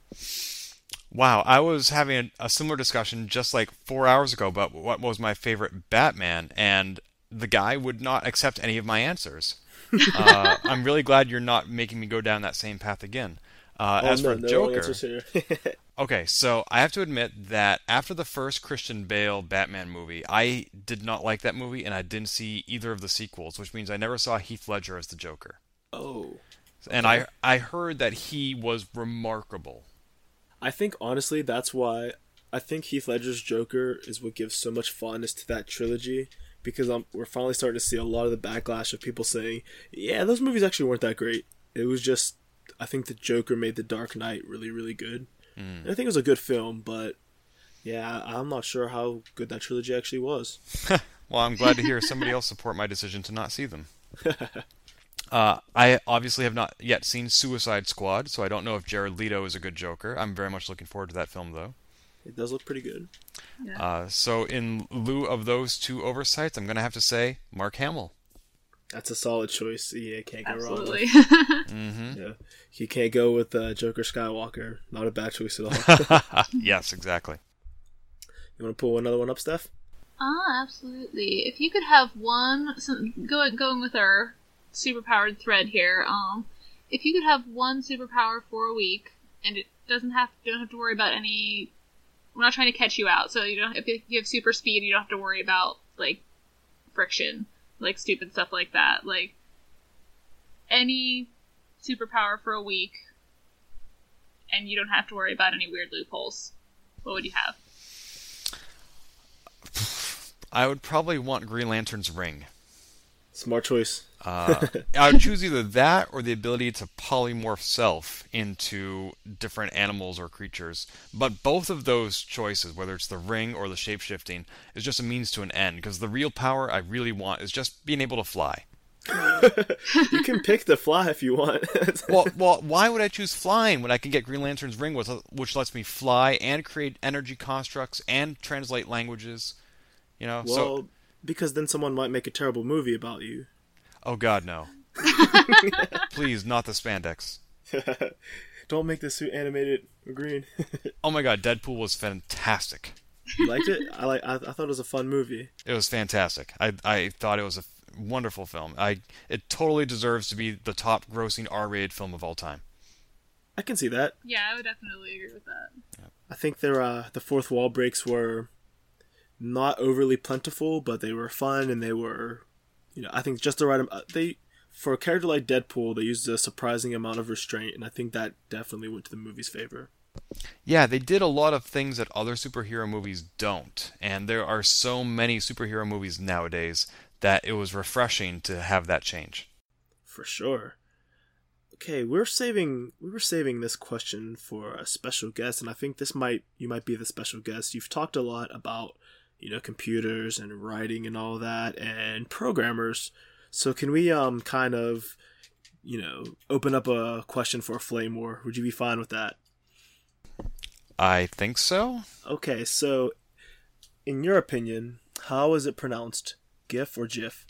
Wow, I was having a similar discussion just like 4 hours ago about what was my favorite Batman, and the guy would not accept any of my answers. I'm really glad you're not making me go down that same path again. For Joker, okay, so I have to admit that after the first Christian Bale Batman movie, I did not like that movie, and I didn't see either of the sequels, which means I never saw Heath Ledger as the Joker. Oh. Okay. And I heard that he was remarkable. I think, honestly, that's why I think Heath Ledger's Joker is what gives so much fondness to that trilogy, because we're finally starting to see a lot of the backlash of people saying, yeah, those movies actually weren't that great. It was just, I think the Joker made The Dark Knight really, really good. And I think it was a good film, but yeah, I'm not sure how good that trilogy actually was. Well, I'm glad to hear somebody else support my decision to not see them. I obviously have not yet seen Suicide Squad, so I don't know if Jared Leto is a good Joker. I'm very much looking forward to that film, though. It does look pretty good. Yeah. So in lieu of those two oversights, I'm going to have to say Mark Hamill. That's a solid choice. Yeah, can't go wrong. Absolutely. Mm-hmm. Yeah, you can't go with Joker Skywalker. Not a bad choice at all. Yes, exactly. You want to pull another one up, Steph? Absolutely. If you could have one, going with our superpowered thread here, if you could have one superpower for a week, and it don't have to worry about any. We're not trying to catch you out, so if you have super speed, you don't have to worry about like friction, like stupid stuff like that. Like any superpower for a week, and you don't have to worry about any weird loopholes. What would you have? I would probably want Green Lantern's ring. Smart choice. I would choose either that or the ability to polymorph self into different animals or creatures. But both of those choices, whether it's the ring or the shape-shifting, is just a means to an end. Because the real power I really want is just being able to fly. You can pick the fly if you want. Well, why would I choose flying when I can get Green Lantern's ring, which lets me fly and create energy constructs and translate languages? Well, because then someone might make a terrible movie about you. Oh God, no! Please, not the spandex. Don't make the suit animated or green. Oh my God, Deadpool was fantastic. You liked it? I thought it was a fun movie. It was fantastic. I thought it was a wonderful film. It totally deserves to be the top grossing R-rated film of all time. I can see that. Yeah, I would definitely agree with that. I think the fourth wall breaks were not overly plentiful, but they were fun, and they were, I think just the right. For a character like Deadpool, they used a surprising amount of restraint, and I think that definitely went to the movie's favor. Yeah, they did a lot of things that other superhero movies don't, and there are so many superhero movies nowadays that it was refreshing to have that change. For sure. Okay, we were saving this question for a special guest, and I think you might be the special guest. You've talked a lot about, computers and writing and all that, and programmers. So can we kind of, open up a question for a flame war? Would you be fine with that? I think so. Okay, so in your opinion, how is it pronounced? GIF or GIF?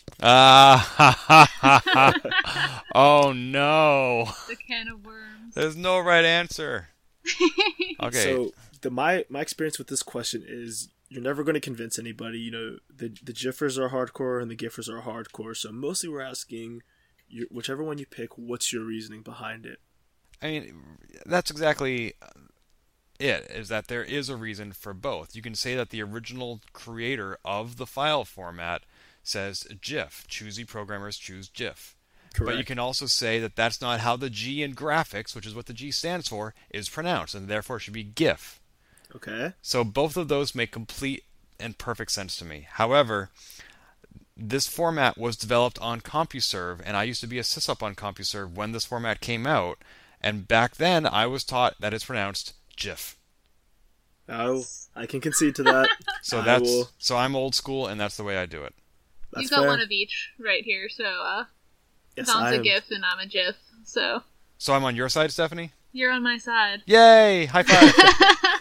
Oh no. The can of worms. There's no right answer. Okay. So my experience with this question is you're never going to convince anybody. The GIFers are hardcore and the GIFers are hardcore. So mostly we're asking, whichever one you pick, what's your reasoning behind it? I mean, that's exactly it, is that there is a reason for both. You can say that the original creator of the file format says GIF. Choosy programmers choose GIF. Correct. But you can also say that that's not how the G in graphics, which is what the G stands for, is pronounced, and therefore it should be GIF. Okay. So both of those make complete and perfect sense to me. However, this format was developed on CompuServe, and I used to be a sysop on CompuServe when this format came out, and back then I was taught that it's pronounced GIF. Oh, I can concede to that. So I'm old school, and that's the way I do it. That's You've got fair. one of each right here, so Yes, Don's a GIF and I'm a GIF, so So I'm on your side, Stephanie? you're on my side. Yay! High five!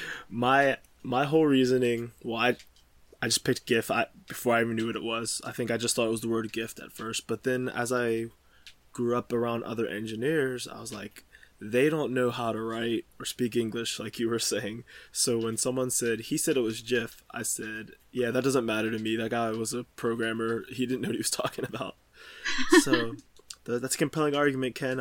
My whole reasoning, well, I just picked GIF before I even knew what it was. I think I just thought it was the word gift at first, but then as I grew up around other engineers, I was like, they don't know how to write or speak English like you were saying. So when someone said, he said it was GIF, I said, yeah, that doesn't matter to me. That guy was a programmer. He didn't know what he was talking about. So that's a compelling argument, Ken.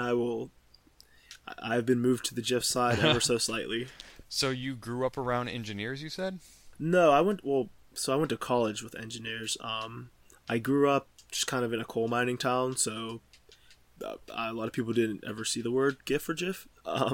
I've been moved to the GIF side ever so slightly. So you grew up around engineers, you said? No, I went to college with engineers. I grew up just kind of in a coal mining town, so a lot of people didn't ever see the word GIF or GIF,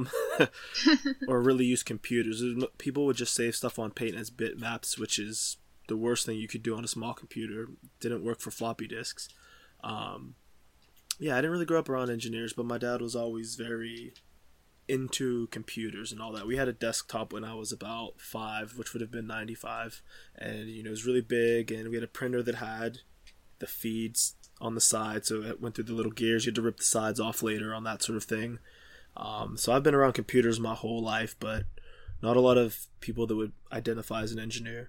or really use computers. People would just save stuff on Paint as bitmaps, which is the worst thing you could do on a small computer. Didn't work for floppy disks. Yeah, I didn't really grow up around engineers, but my dad was always very into computers and all that. We had a desktop when I was about 5, which would have been 95, and it was really big, and we had a printer that had the feeds on the side, so it went through the little gears. You had to rip the sides off later on that sort of thing. So I've been around computers my whole life, but not a lot of people that would identify as an engineer.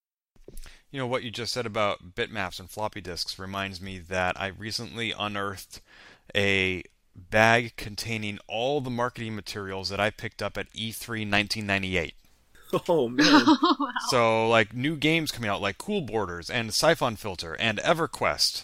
What you just said about bitmaps and floppy disks reminds me that I recently unearthed a bag containing all the marketing materials that I picked up at E3 1998. Oh, man. Wow. So, like, new games coming out, like Cool Borders and Siphon Filter and EverQuest.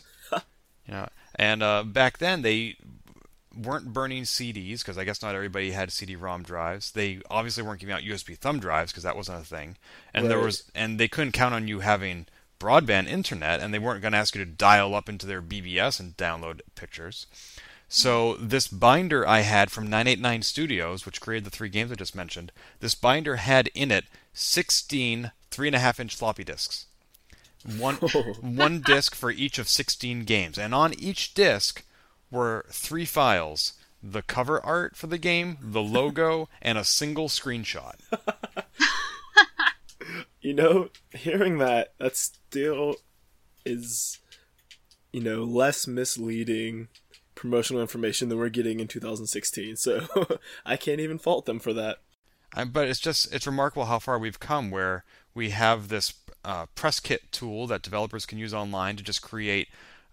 And back then they weren't burning CDs, because I guess not everybody had CD-ROM drives. They obviously weren't giving out USB thumb drives, because that wasn't a thing. And Right. they couldn't count on you having broadband internet, and they weren't going to ask you to dial up into their BBS and download pictures. So this binder I had from 989 Studios, which created the 3 games I just mentioned, this binder had in it 16 3.5-inch floppy disks. One disc for each of 16 games. And on each disc were 3 files: the cover art for the game, the logo, and a single screenshot. Hearing that still is, less misleading promotional information than we're getting in 2016. So I can't even fault them for that. But it's remarkable how far we've come, where we have this press kit tool that developers can use online to just create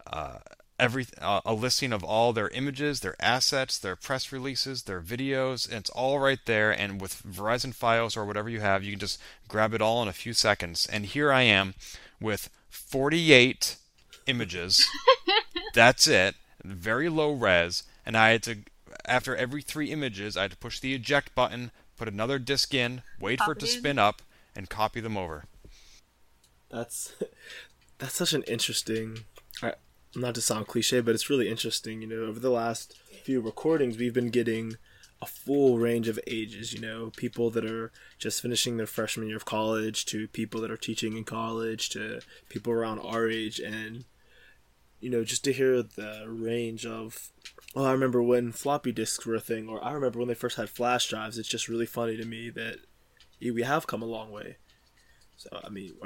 a listing of all their images, their assets, their press releases, their videos, and it's all right there. And with Verizon Fios or whatever you have, you can just grab it all in a few seconds. And here I am with 48 images. That's it. Very low res. And I had to, after every 3 images, I had to push the eject button, put another disk in, wait for it to spin up, and copy them over. That's such an interesting... Not to sound cliche, but it's really interesting. Over the last few recordings, we've been getting a full range of ages. People that are just finishing their freshman year of college, to people that are teaching in college, to people around our age. And, just to hear the range of, I remember when floppy disks were a thing, or I remember when they first had flash drives. It's just really funny to me that we have come a long way. So,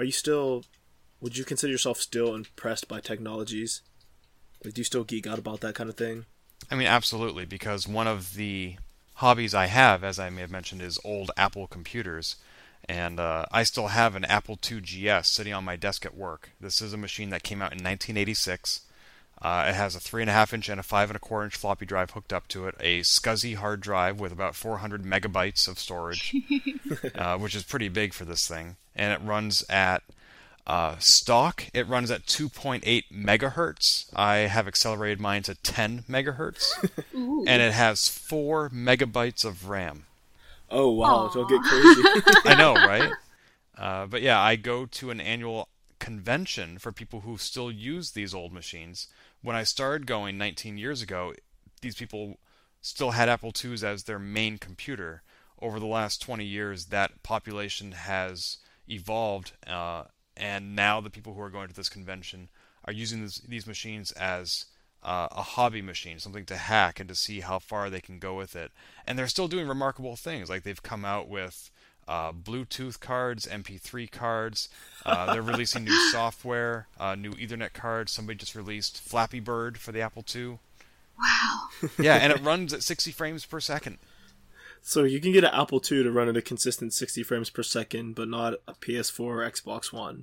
would you consider yourself still impressed by technologies? Like, do you still geek out about that kind of thing? I mean, absolutely, because one of the hobbies I have, as I may have mentioned, is old Apple computers. And I still have an Apple II GS sitting on my desk at work. This is a machine that came out in 1986. It has a 3.5-inch and a 5.25-inch floppy drive hooked up to it, a SCSI hard drive with about 400 megabytes of storage, which is pretty big for this thing. And it runs at stock. It runs at 2.8 megahertz. I have accelerated mine to 10 megahertz. And it has 4 megabytes of RAM. Oh, wow. It'll get crazy. I know, right? But yeah, I go to an annual convention for people who still use these old machines. When I started going 19 years ago, these people still had Apple IIs as their main computer. Over the last 20 years, that population has evolved, and now the people who are going to this convention are using these machines as a hobby machine, something to hack and to see how far they can go with it. And they're still doing remarkable things. Like, they've come out with Bluetooth cards, MP3 cards. They're releasing new software, new Ethernet cards. Somebody just released Flappy Bird for the Apple II. Wow. Yeah, and it runs at 60 frames per second. So you can get an Apple II to run at a consistent 60 frames per second, but not a PS4 or Xbox One.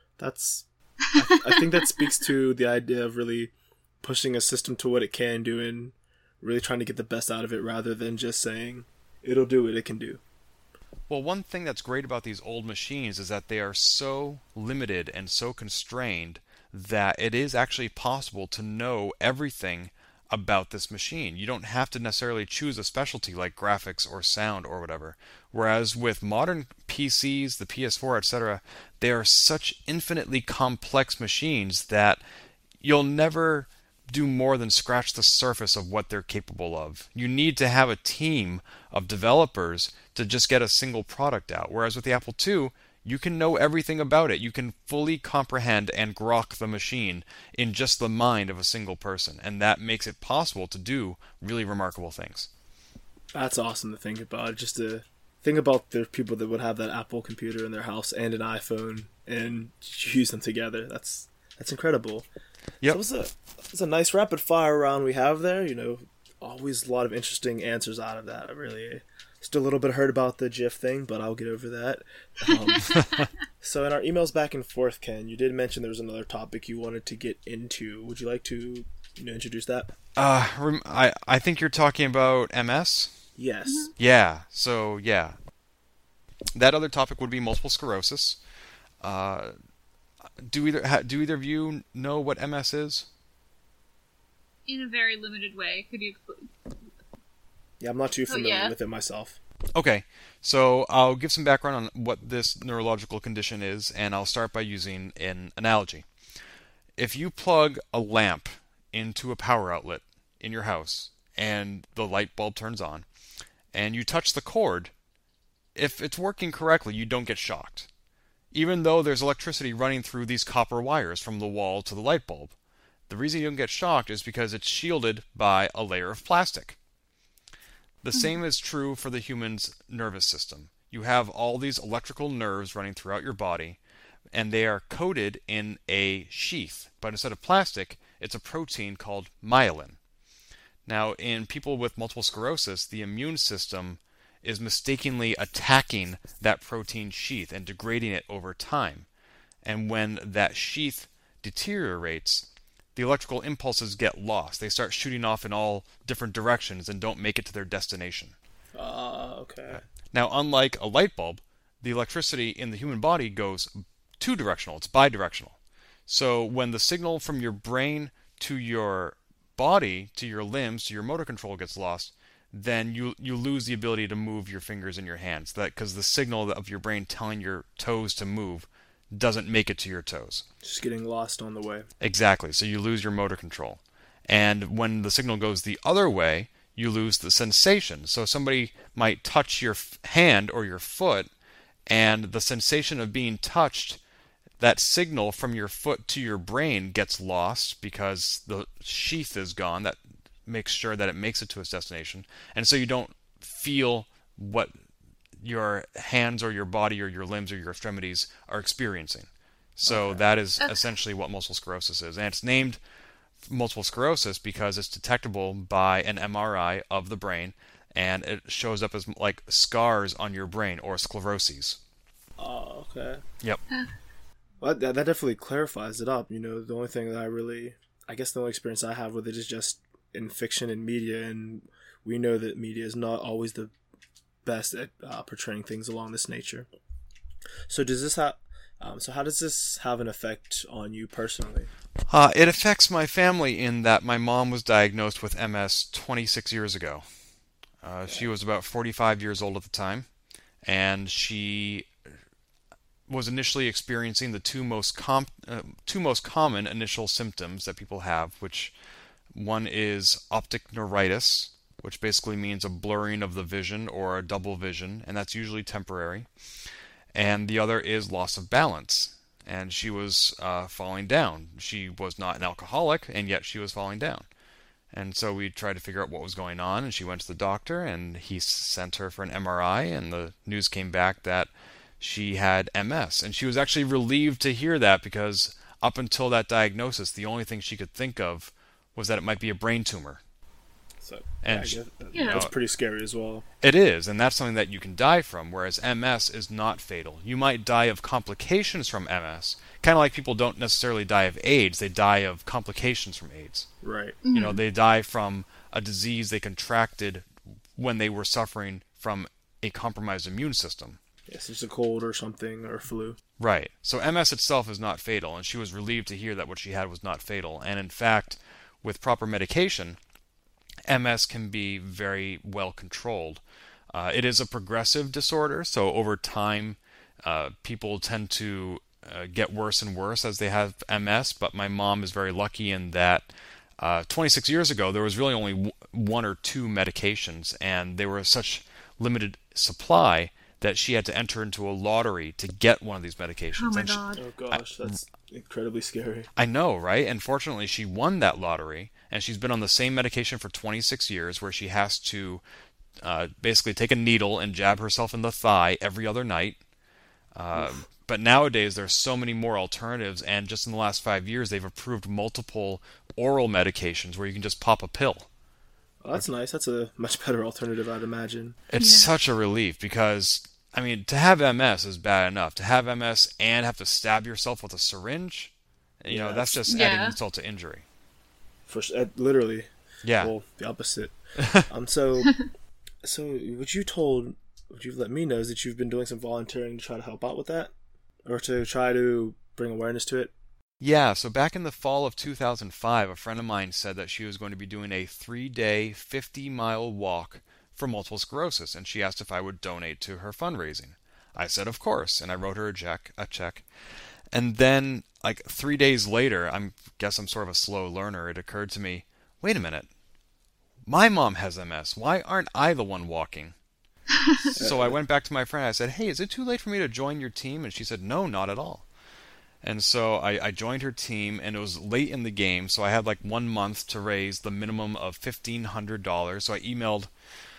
I think that speaks to the idea of really pushing a system to what it can do and really trying to get the best out of it, rather than just saying, it'll do what it can do. Well, one thing that's great about these old machines is that they are so limited and so constrained that it is actually possible to know everything about this machine. You don't have to necessarily choose a specialty like graphics or sound or whatever. Whereas with modern PCs, the PS4, etc., they are such infinitely complex machines that you'll never do more than scratch the surface of what they're capable of. You need to have a team of developers to just get a single product out. Whereas with the Apple II, you can know everything about it. You can fully comprehend and grok the machine in just the mind of a single person. And that makes it possible to do really remarkable things. That's awesome to think about. Just to think about the people that would have that Apple computer in their house and an iPhone and use them together. That's incredible. Yep. So it's a nice rapid fire round we have there. Always a lot of interesting answers out of that. I really still a little bit hurt about the GIF thing, but I'll get over that. So in our emails back and forth, Ken, you did mention there was another topic you wanted to get into. Would you like to introduce that? I think you're talking about MS? Yes. Mm-hmm. Yeah. So, yeah. That other topic would be multiple sclerosis. Do either of you know what MS is? In a very limited way. Could you explain? Yeah, I'm not too familiar with it myself. Okay, so I'll give some background on what this neurological condition is, and I'll start by using an analogy. If you plug a lamp into a power outlet in your house, and the light bulb turns on, and you touch the cord, if it's working correctly, you don't get shocked, even though there's electricity running through these copper wires from the wall to the light bulb. The reason you don't get shocked is because it's shielded by a layer of plastic. The same is true for the human's nervous system. You have all these electrical nerves running throughout your body, and they are coated in a sheath. But instead of plastic, It's a protein called myelin. Now, in people with multiple sclerosis, the immune system is mistakenly attacking that protein sheath and degrading it over time. And when that sheath deteriorates, the electrical impulses get lost. They start shooting off in all different directions and don't make it to their destination. Okay. Now, unlike a light bulb, the electricity in the human body goes two-directional. It's bidirectional. So when the signal from your brain to your body, to your limbs, to your motor control gets lost, then you lose the ability to move your fingers and your hands. Because the signal of your brain telling your toes to move doesn't make it to your toes. Just getting lost on the way. Exactly. So you lose your motor control. And when the signal goes the other way, you lose the sensation. So somebody might touch your hand or your foot, and the sensation of being touched, that signal from your foot to your brain gets lost because the sheath is gone. That makes sure that it makes it to its destination. And so you don't feel what your hands or your body or your limbs or your extremities are experiencing. So that is essentially what multiple sclerosis is. And it's named multiple sclerosis because it's detectable by an MRI of the brain, and it shows up as like scars on your brain or scleroses. Oh, okay. Yep. Well, that definitely clarifies it up. The only thing that I guess the only experience I have with it is just in fiction and media, and we know that media is not always the best at portraying things along this nature. So how does this have an effect on you personally? It affects my family in that my mom was diagnosed with MS 26 years ago. She was about 45 years old at the time, and she was initially experiencing the two most common initial symptoms that people have, which one is optic neuritis, which basically means a blurring of the vision or a double vision, and that's usually temporary. And the other is loss of balance, and she was falling down. She was not an alcoholic, and yet she was falling down. And so we tried to figure out what was going on, and she went to the doctor, and he sent her for an MRI, and the news came back that she had MS. And she was actually relieved to hear that, because up until that diagnosis, the only thing she could think of was that it might be a brain tumor. So, and that's pretty scary as well. It is, and that's something that you can die from, whereas MS is not fatal. You might die of complications from MS, kind of like people don't necessarily die of AIDS, they die of complications from AIDS. Right. Mm-hmm. They die from a disease they contracted when they were suffering from a compromised immune system. Yes, it's a cold or something, or flu. Right. So MS itself is not fatal, and she was relieved to hear that what she had was not fatal. And in fact, with proper medication, MS can be very well controlled. It is a progressive disorder, so over time, people tend to get worse and worse as they have MS, but my mom is very lucky in that 26 years ago, there was really only one or two medications, and they were such limited supply that she had to enter into a lottery to get one of these medications. Oh my God. Oh gosh, that's incredibly scary. I know, right? And fortunately, she won that lottery, and she's been on the same medication for 26 years, where she has to basically take a needle and jab herself in the thigh every other night. But nowadays, there's so many more alternatives, and just in the last 5 years, they've approved multiple oral medications where you can just pop a pill. Well, that's nice. That's a much better alternative, I'd imagine. It's such a relief because, I mean, to have MS is bad enough. To have MS and have to stab yourself with a syringe, that's just adding insult to injury. Literally. Yeah. Well, the opposite. So what you've let me know is that you've been doing some volunteering to try to help out with that, or to try to bring awareness to it. Yeah, so back in the fall of 2005, a friend of mine said that she was going to be doing a 3-day, 50-mile walk for multiple sclerosis, and she asked if I would donate to her fundraising. I said, of course, and I wrote her a check. And then, 3 days later, I guess I'm sort of a slow learner, it occurred to me, wait a minute, my mom has MS, why aren't I the one walking? So I went back to my friend, I said, hey, is it too late for me to join your team? And she said, no, not at all. And so I joined her team, and it was late in the game, so I had 1 month to raise the minimum of $1,500. So I emailed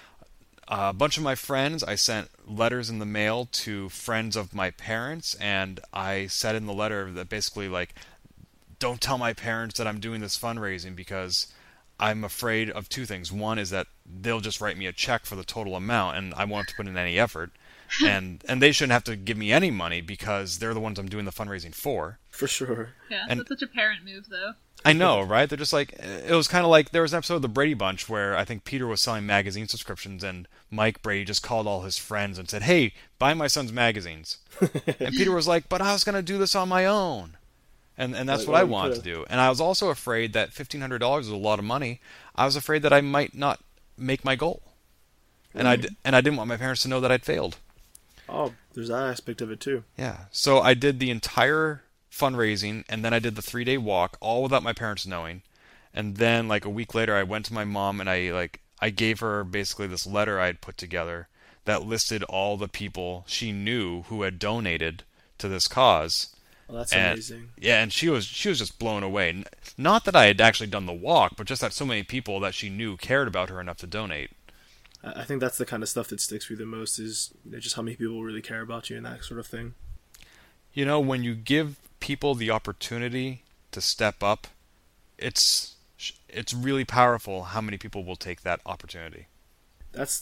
a bunch of my friends. I sent letters in the mail to friends of my parents, and I said in the letter that basically, don't tell my parents that I'm doing this fundraising because I'm afraid of two things. One is that they'll just write me a check for the total amount, and I won't have to put in any effort. And they shouldn't have to give me any money because they're the ones I'm doing the fundraising for. For sure. Yeah, And that's such a parent move, though. I know, right? They're just like, it was kind of like, there was an episode of The Brady Bunch where I think Peter was selling magazine subscriptions, and Mike Brady just called all his friends and said, hey, buy my son's magazines. And Peter was like, but I was going to do this on my own. And that's what I wanted to do. And I was also afraid that $1,500 is a lot of money. I was afraid that I might not make my goal. And I didn't want my parents to know that I'd failed. Oh, there's that aspect of it too. Yeah. So I did the entire fundraising, and then I did the 3-day walk, all without my parents knowing. And then, like, a week later, I went to my mom, and I gave her basically this letter I had put together that listed all the people she knew who had donated to this cause. Well, that's amazing. Yeah, and she was just blown away. Not that I had actually done the walk, but just that so many people that she knew cared about her enough to donate. I think that's the kind of stuff that sticks with you the most is just how many people really care about you and that sort of thing. You know, when you give people the opportunity to step up, it's really powerful how many people will take that opportunity. That's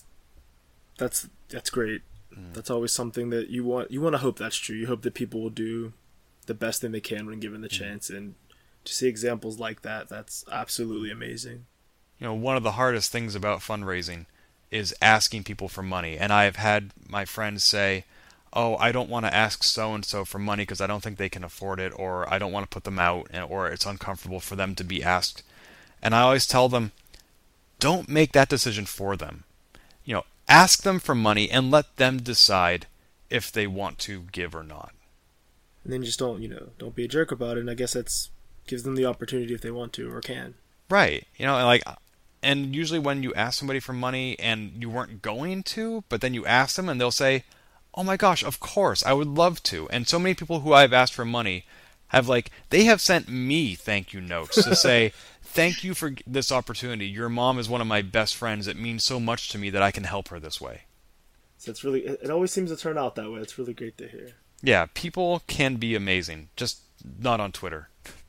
great. That's always something that you want to hope that's true. You hope that people will do the best thing they can when given the chance, and to see examples like that, that's absolutely amazing. You know, one of the hardest things about fundraising is asking people for money. And I've had my friends say, oh, I don't want to ask so-and-so for money because I don't think they can afford it, or I don't want to put them out, or it's uncomfortable for them to be asked. And I always tell them, don't make that decision for them. You know, ask them for money and let them decide if they want to give or not. And then just don't be a jerk about it. And I guess that's gives them the opportunity if they want to or can. Right. You know, and usually when you ask somebody for money and you weren't going to, but then you ask them and they'll say, oh my gosh, of course, I would love to. And so many people who I've asked for money they have sent me thank you notes to say, thank you for this opportunity. Your mom is one of my best friends. It means so much to me that I can help her this way. So it always seems to turn out that way. It's really great to hear. Yeah, people can be amazing, just not on Twitter.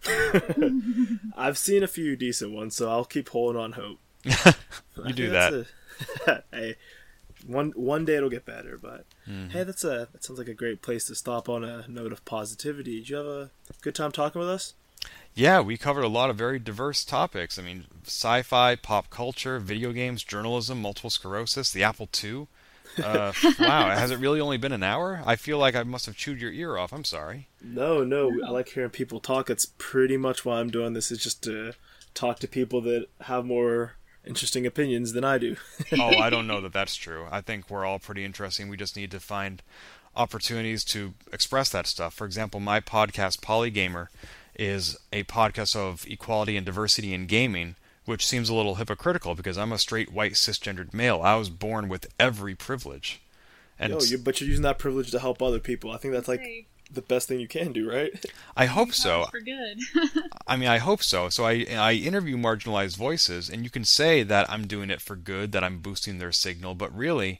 I've seen a few decent ones, so I'll keep holding on hope. You do that. Hey, one day it'll get better, but hey, that sounds like a great place to stop on a note of positivity. Did you have a good time talking with us? Yeah, we covered a lot of very diverse topics. I mean, sci-fi, pop culture, video games, journalism, multiple sclerosis, the Apple II. Wow, has it really only been an hour? I feel like I must have chewed your ear off. I'm sorry. No, I like hearing people talk. It's pretty much why I'm doing this, is just to talk to people that have more interesting opinions than I do. Oh, I don't know that that's true. I think we're all pretty interesting. We just need to find opportunities to express that stuff. For example, my podcast, Polygamer, is a podcast of equality and diversity in gaming, which seems a little hypocritical because I'm a straight white cisgendered male. I was born with every privilege. And but you're using that privilege to help other people. I think that's like the best thing you can do, right? I hope so. For good. I mean, I hope so. So I interview marginalized voices, and you can say that I'm doing it for good, that I'm boosting their signal, but really,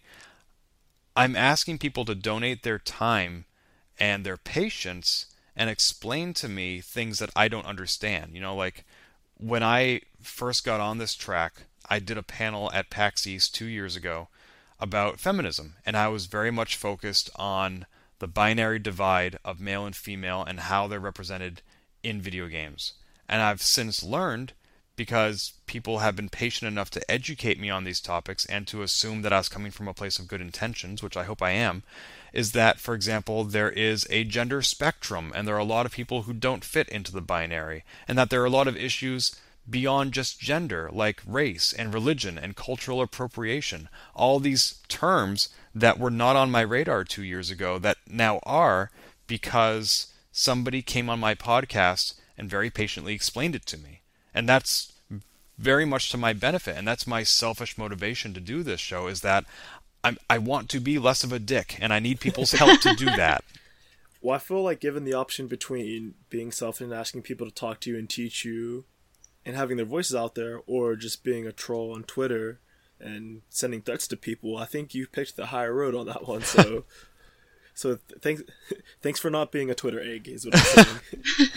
I'm asking people to donate their time and their patience and explain to me things that I don't understand. You know, like when I first got on this track, I did a panel at PAX East 2 years ago about feminism, and I was very much focused on the binary divide of male and female and how they're represented in video games. And I've since learned, because people have been patient enough to educate me on these topics and to assume that I was coming from a place of good intentions, which I hope I am, is that, for example, there is a gender spectrum, and there are a lot of people who don't fit into the binary, and that there are a lot of issues beyond just gender, like race and religion and cultural appropriation. All these terms that were not on my radar 2 years ago that now are, because somebody came on my podcast and very patiently explained it to me. And that's very much to my benefit, and that's my selfish motivation to do this show, is that I want to be less of a dick, and I need people's help to do that. Well, I feel like given the option between being selfish and asking people to talk to you and teach you and having their voices out there, or just being a troll on Twitter and sending threats to people, I think you picked the higher road on that one. So thanks for not being a Twitter egg, is what I'm saying.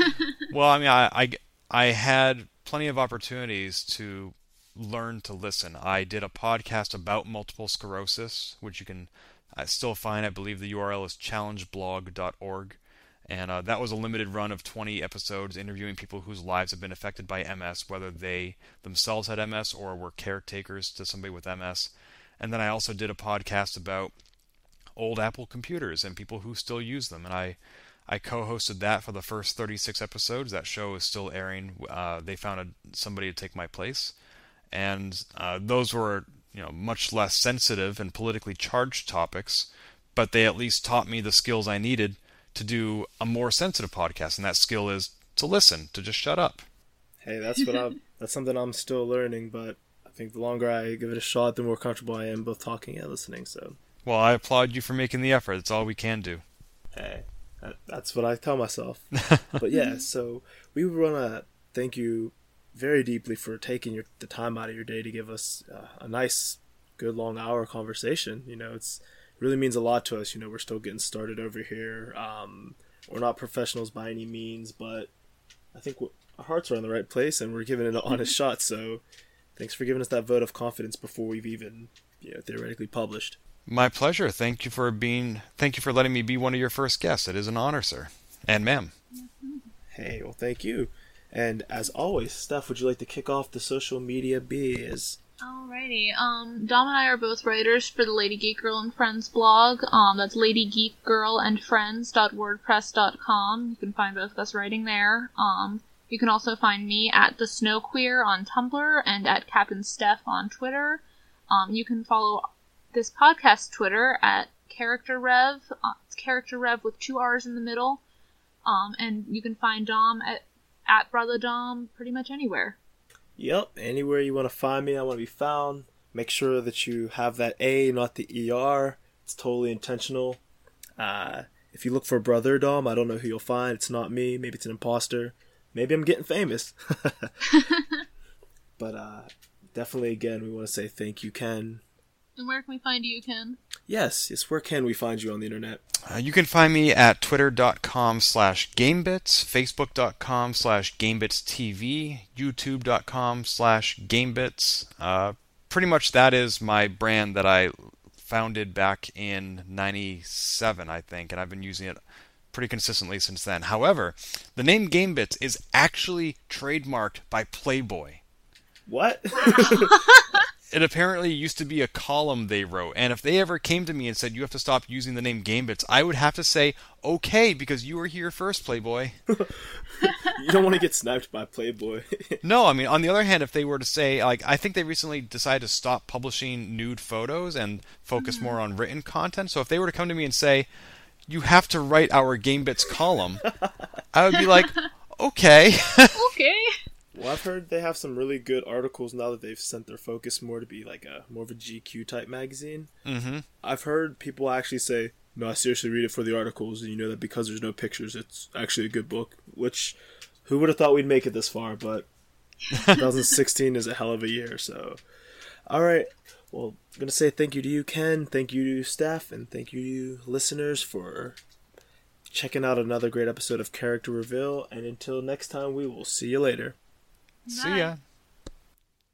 Well, I mean, I had plenty of opportunities to learn to listen. I did a podcast about multiple sclerosis, which you can still find. I believe the URL is challengeblog.org. And that was a limited run of 20 episodes interviewing people whose lives have been affected by MS, whether they themselves had MS or were caretakers to somebody with MS. And then I also did a podcast about old Apple computers and people who still use them. And I co-hosted that for the first 36 episodes. That show is still airing. They found somebody to take my place. And those were much less sensitive and politically charged topics, but they at least taught me the skills I needed to do a more sensitive podcast, and that skill is to listen, to just shut up. Hey, that's something I'm still learning, but I think the longer I give it a shot, the more comfortable I am both talking and listening. So, well, I applaud you for making the effort. That's all we can do. Hey, that's what I tell myself. But yeah, so we want to thank you very deeply for taking the time out of your day to give us a nice, good long hour conversation. It really means a lot to us. We're still getting started over here. We're not professionals by any means, but I think our hearts are in the right place and we're giving it an honest shot. So thanks for giving us that vote of confidence before we've even theoretically published. My pleasure. Thank you for letting me be one of your first guests. It is an honor, sir. And ma'am. Hey, well, thank you. And as always, Steph, would you like to kick off the social media biz? Alrighty. Dom and I are both writers for the Lady Geek Girl and Friends blog. That's ladygeekgirlandfriends.wordpress.com. You can find both of us writing there. You can also find me at The Snow Queer on Tumblr and at Captain Steph on Twitter. You can follow this podcast Twitter at CharacterRev. It's CharacterRev with 2 R's in the middle. And you can find Dom at Brother Dom pretty much anywhere. Yep, anywhere you want to find me, I want to be found. Make sure that you have that A, not the ER. It's totally intentional. If you look for Brother Dom, I don't know who you'll find. It's not me. Maybe it's an imposter. Maybe I'm getting famous. But definitely, again, we want to say thank you, Ken. And where can we find you, Ken? Yes, where can we find you on the internet? You can find me at twitter.com/GameBits, facebook.com/GameBitsTV, youtube.com/GameBits. Pretty much that is my brand that I founded back in 97, I think, and I've been using it pretty consistently since then. However, the name GameBits is actually trademarked by Playboy. What? It apparently used to be a column they wrote, and if they ever came to me and said, you have to stop using the name GameBits, I would have to say, okay, because you were here first, Playboy. You don't want to get sniped by Playboy. No, I mean, on the other hand, if they were to say, I think they recently decided to stop publishing nude photos and focus more on written content, so if they were to come to me and say, you have to write our GameBits column, I would be like, okay. Okay. Well, I've heard they have some really good articles now that they've sent their focus more to be like more of a GQ type magazine. Mm-hmm. I've heard people actually say, no, I seriously read it for the articles, and that because there's no pictures, it's actually a good book, which who would have thought we'd make it this far, but 2016 is a hell of a year, so. All right. Well, I'm going to say thank you to you, Ken, thank you to Steph, and thank you to you listeners for checking out another great episode of Character Reveal, and until next time, we will see you later. See ya.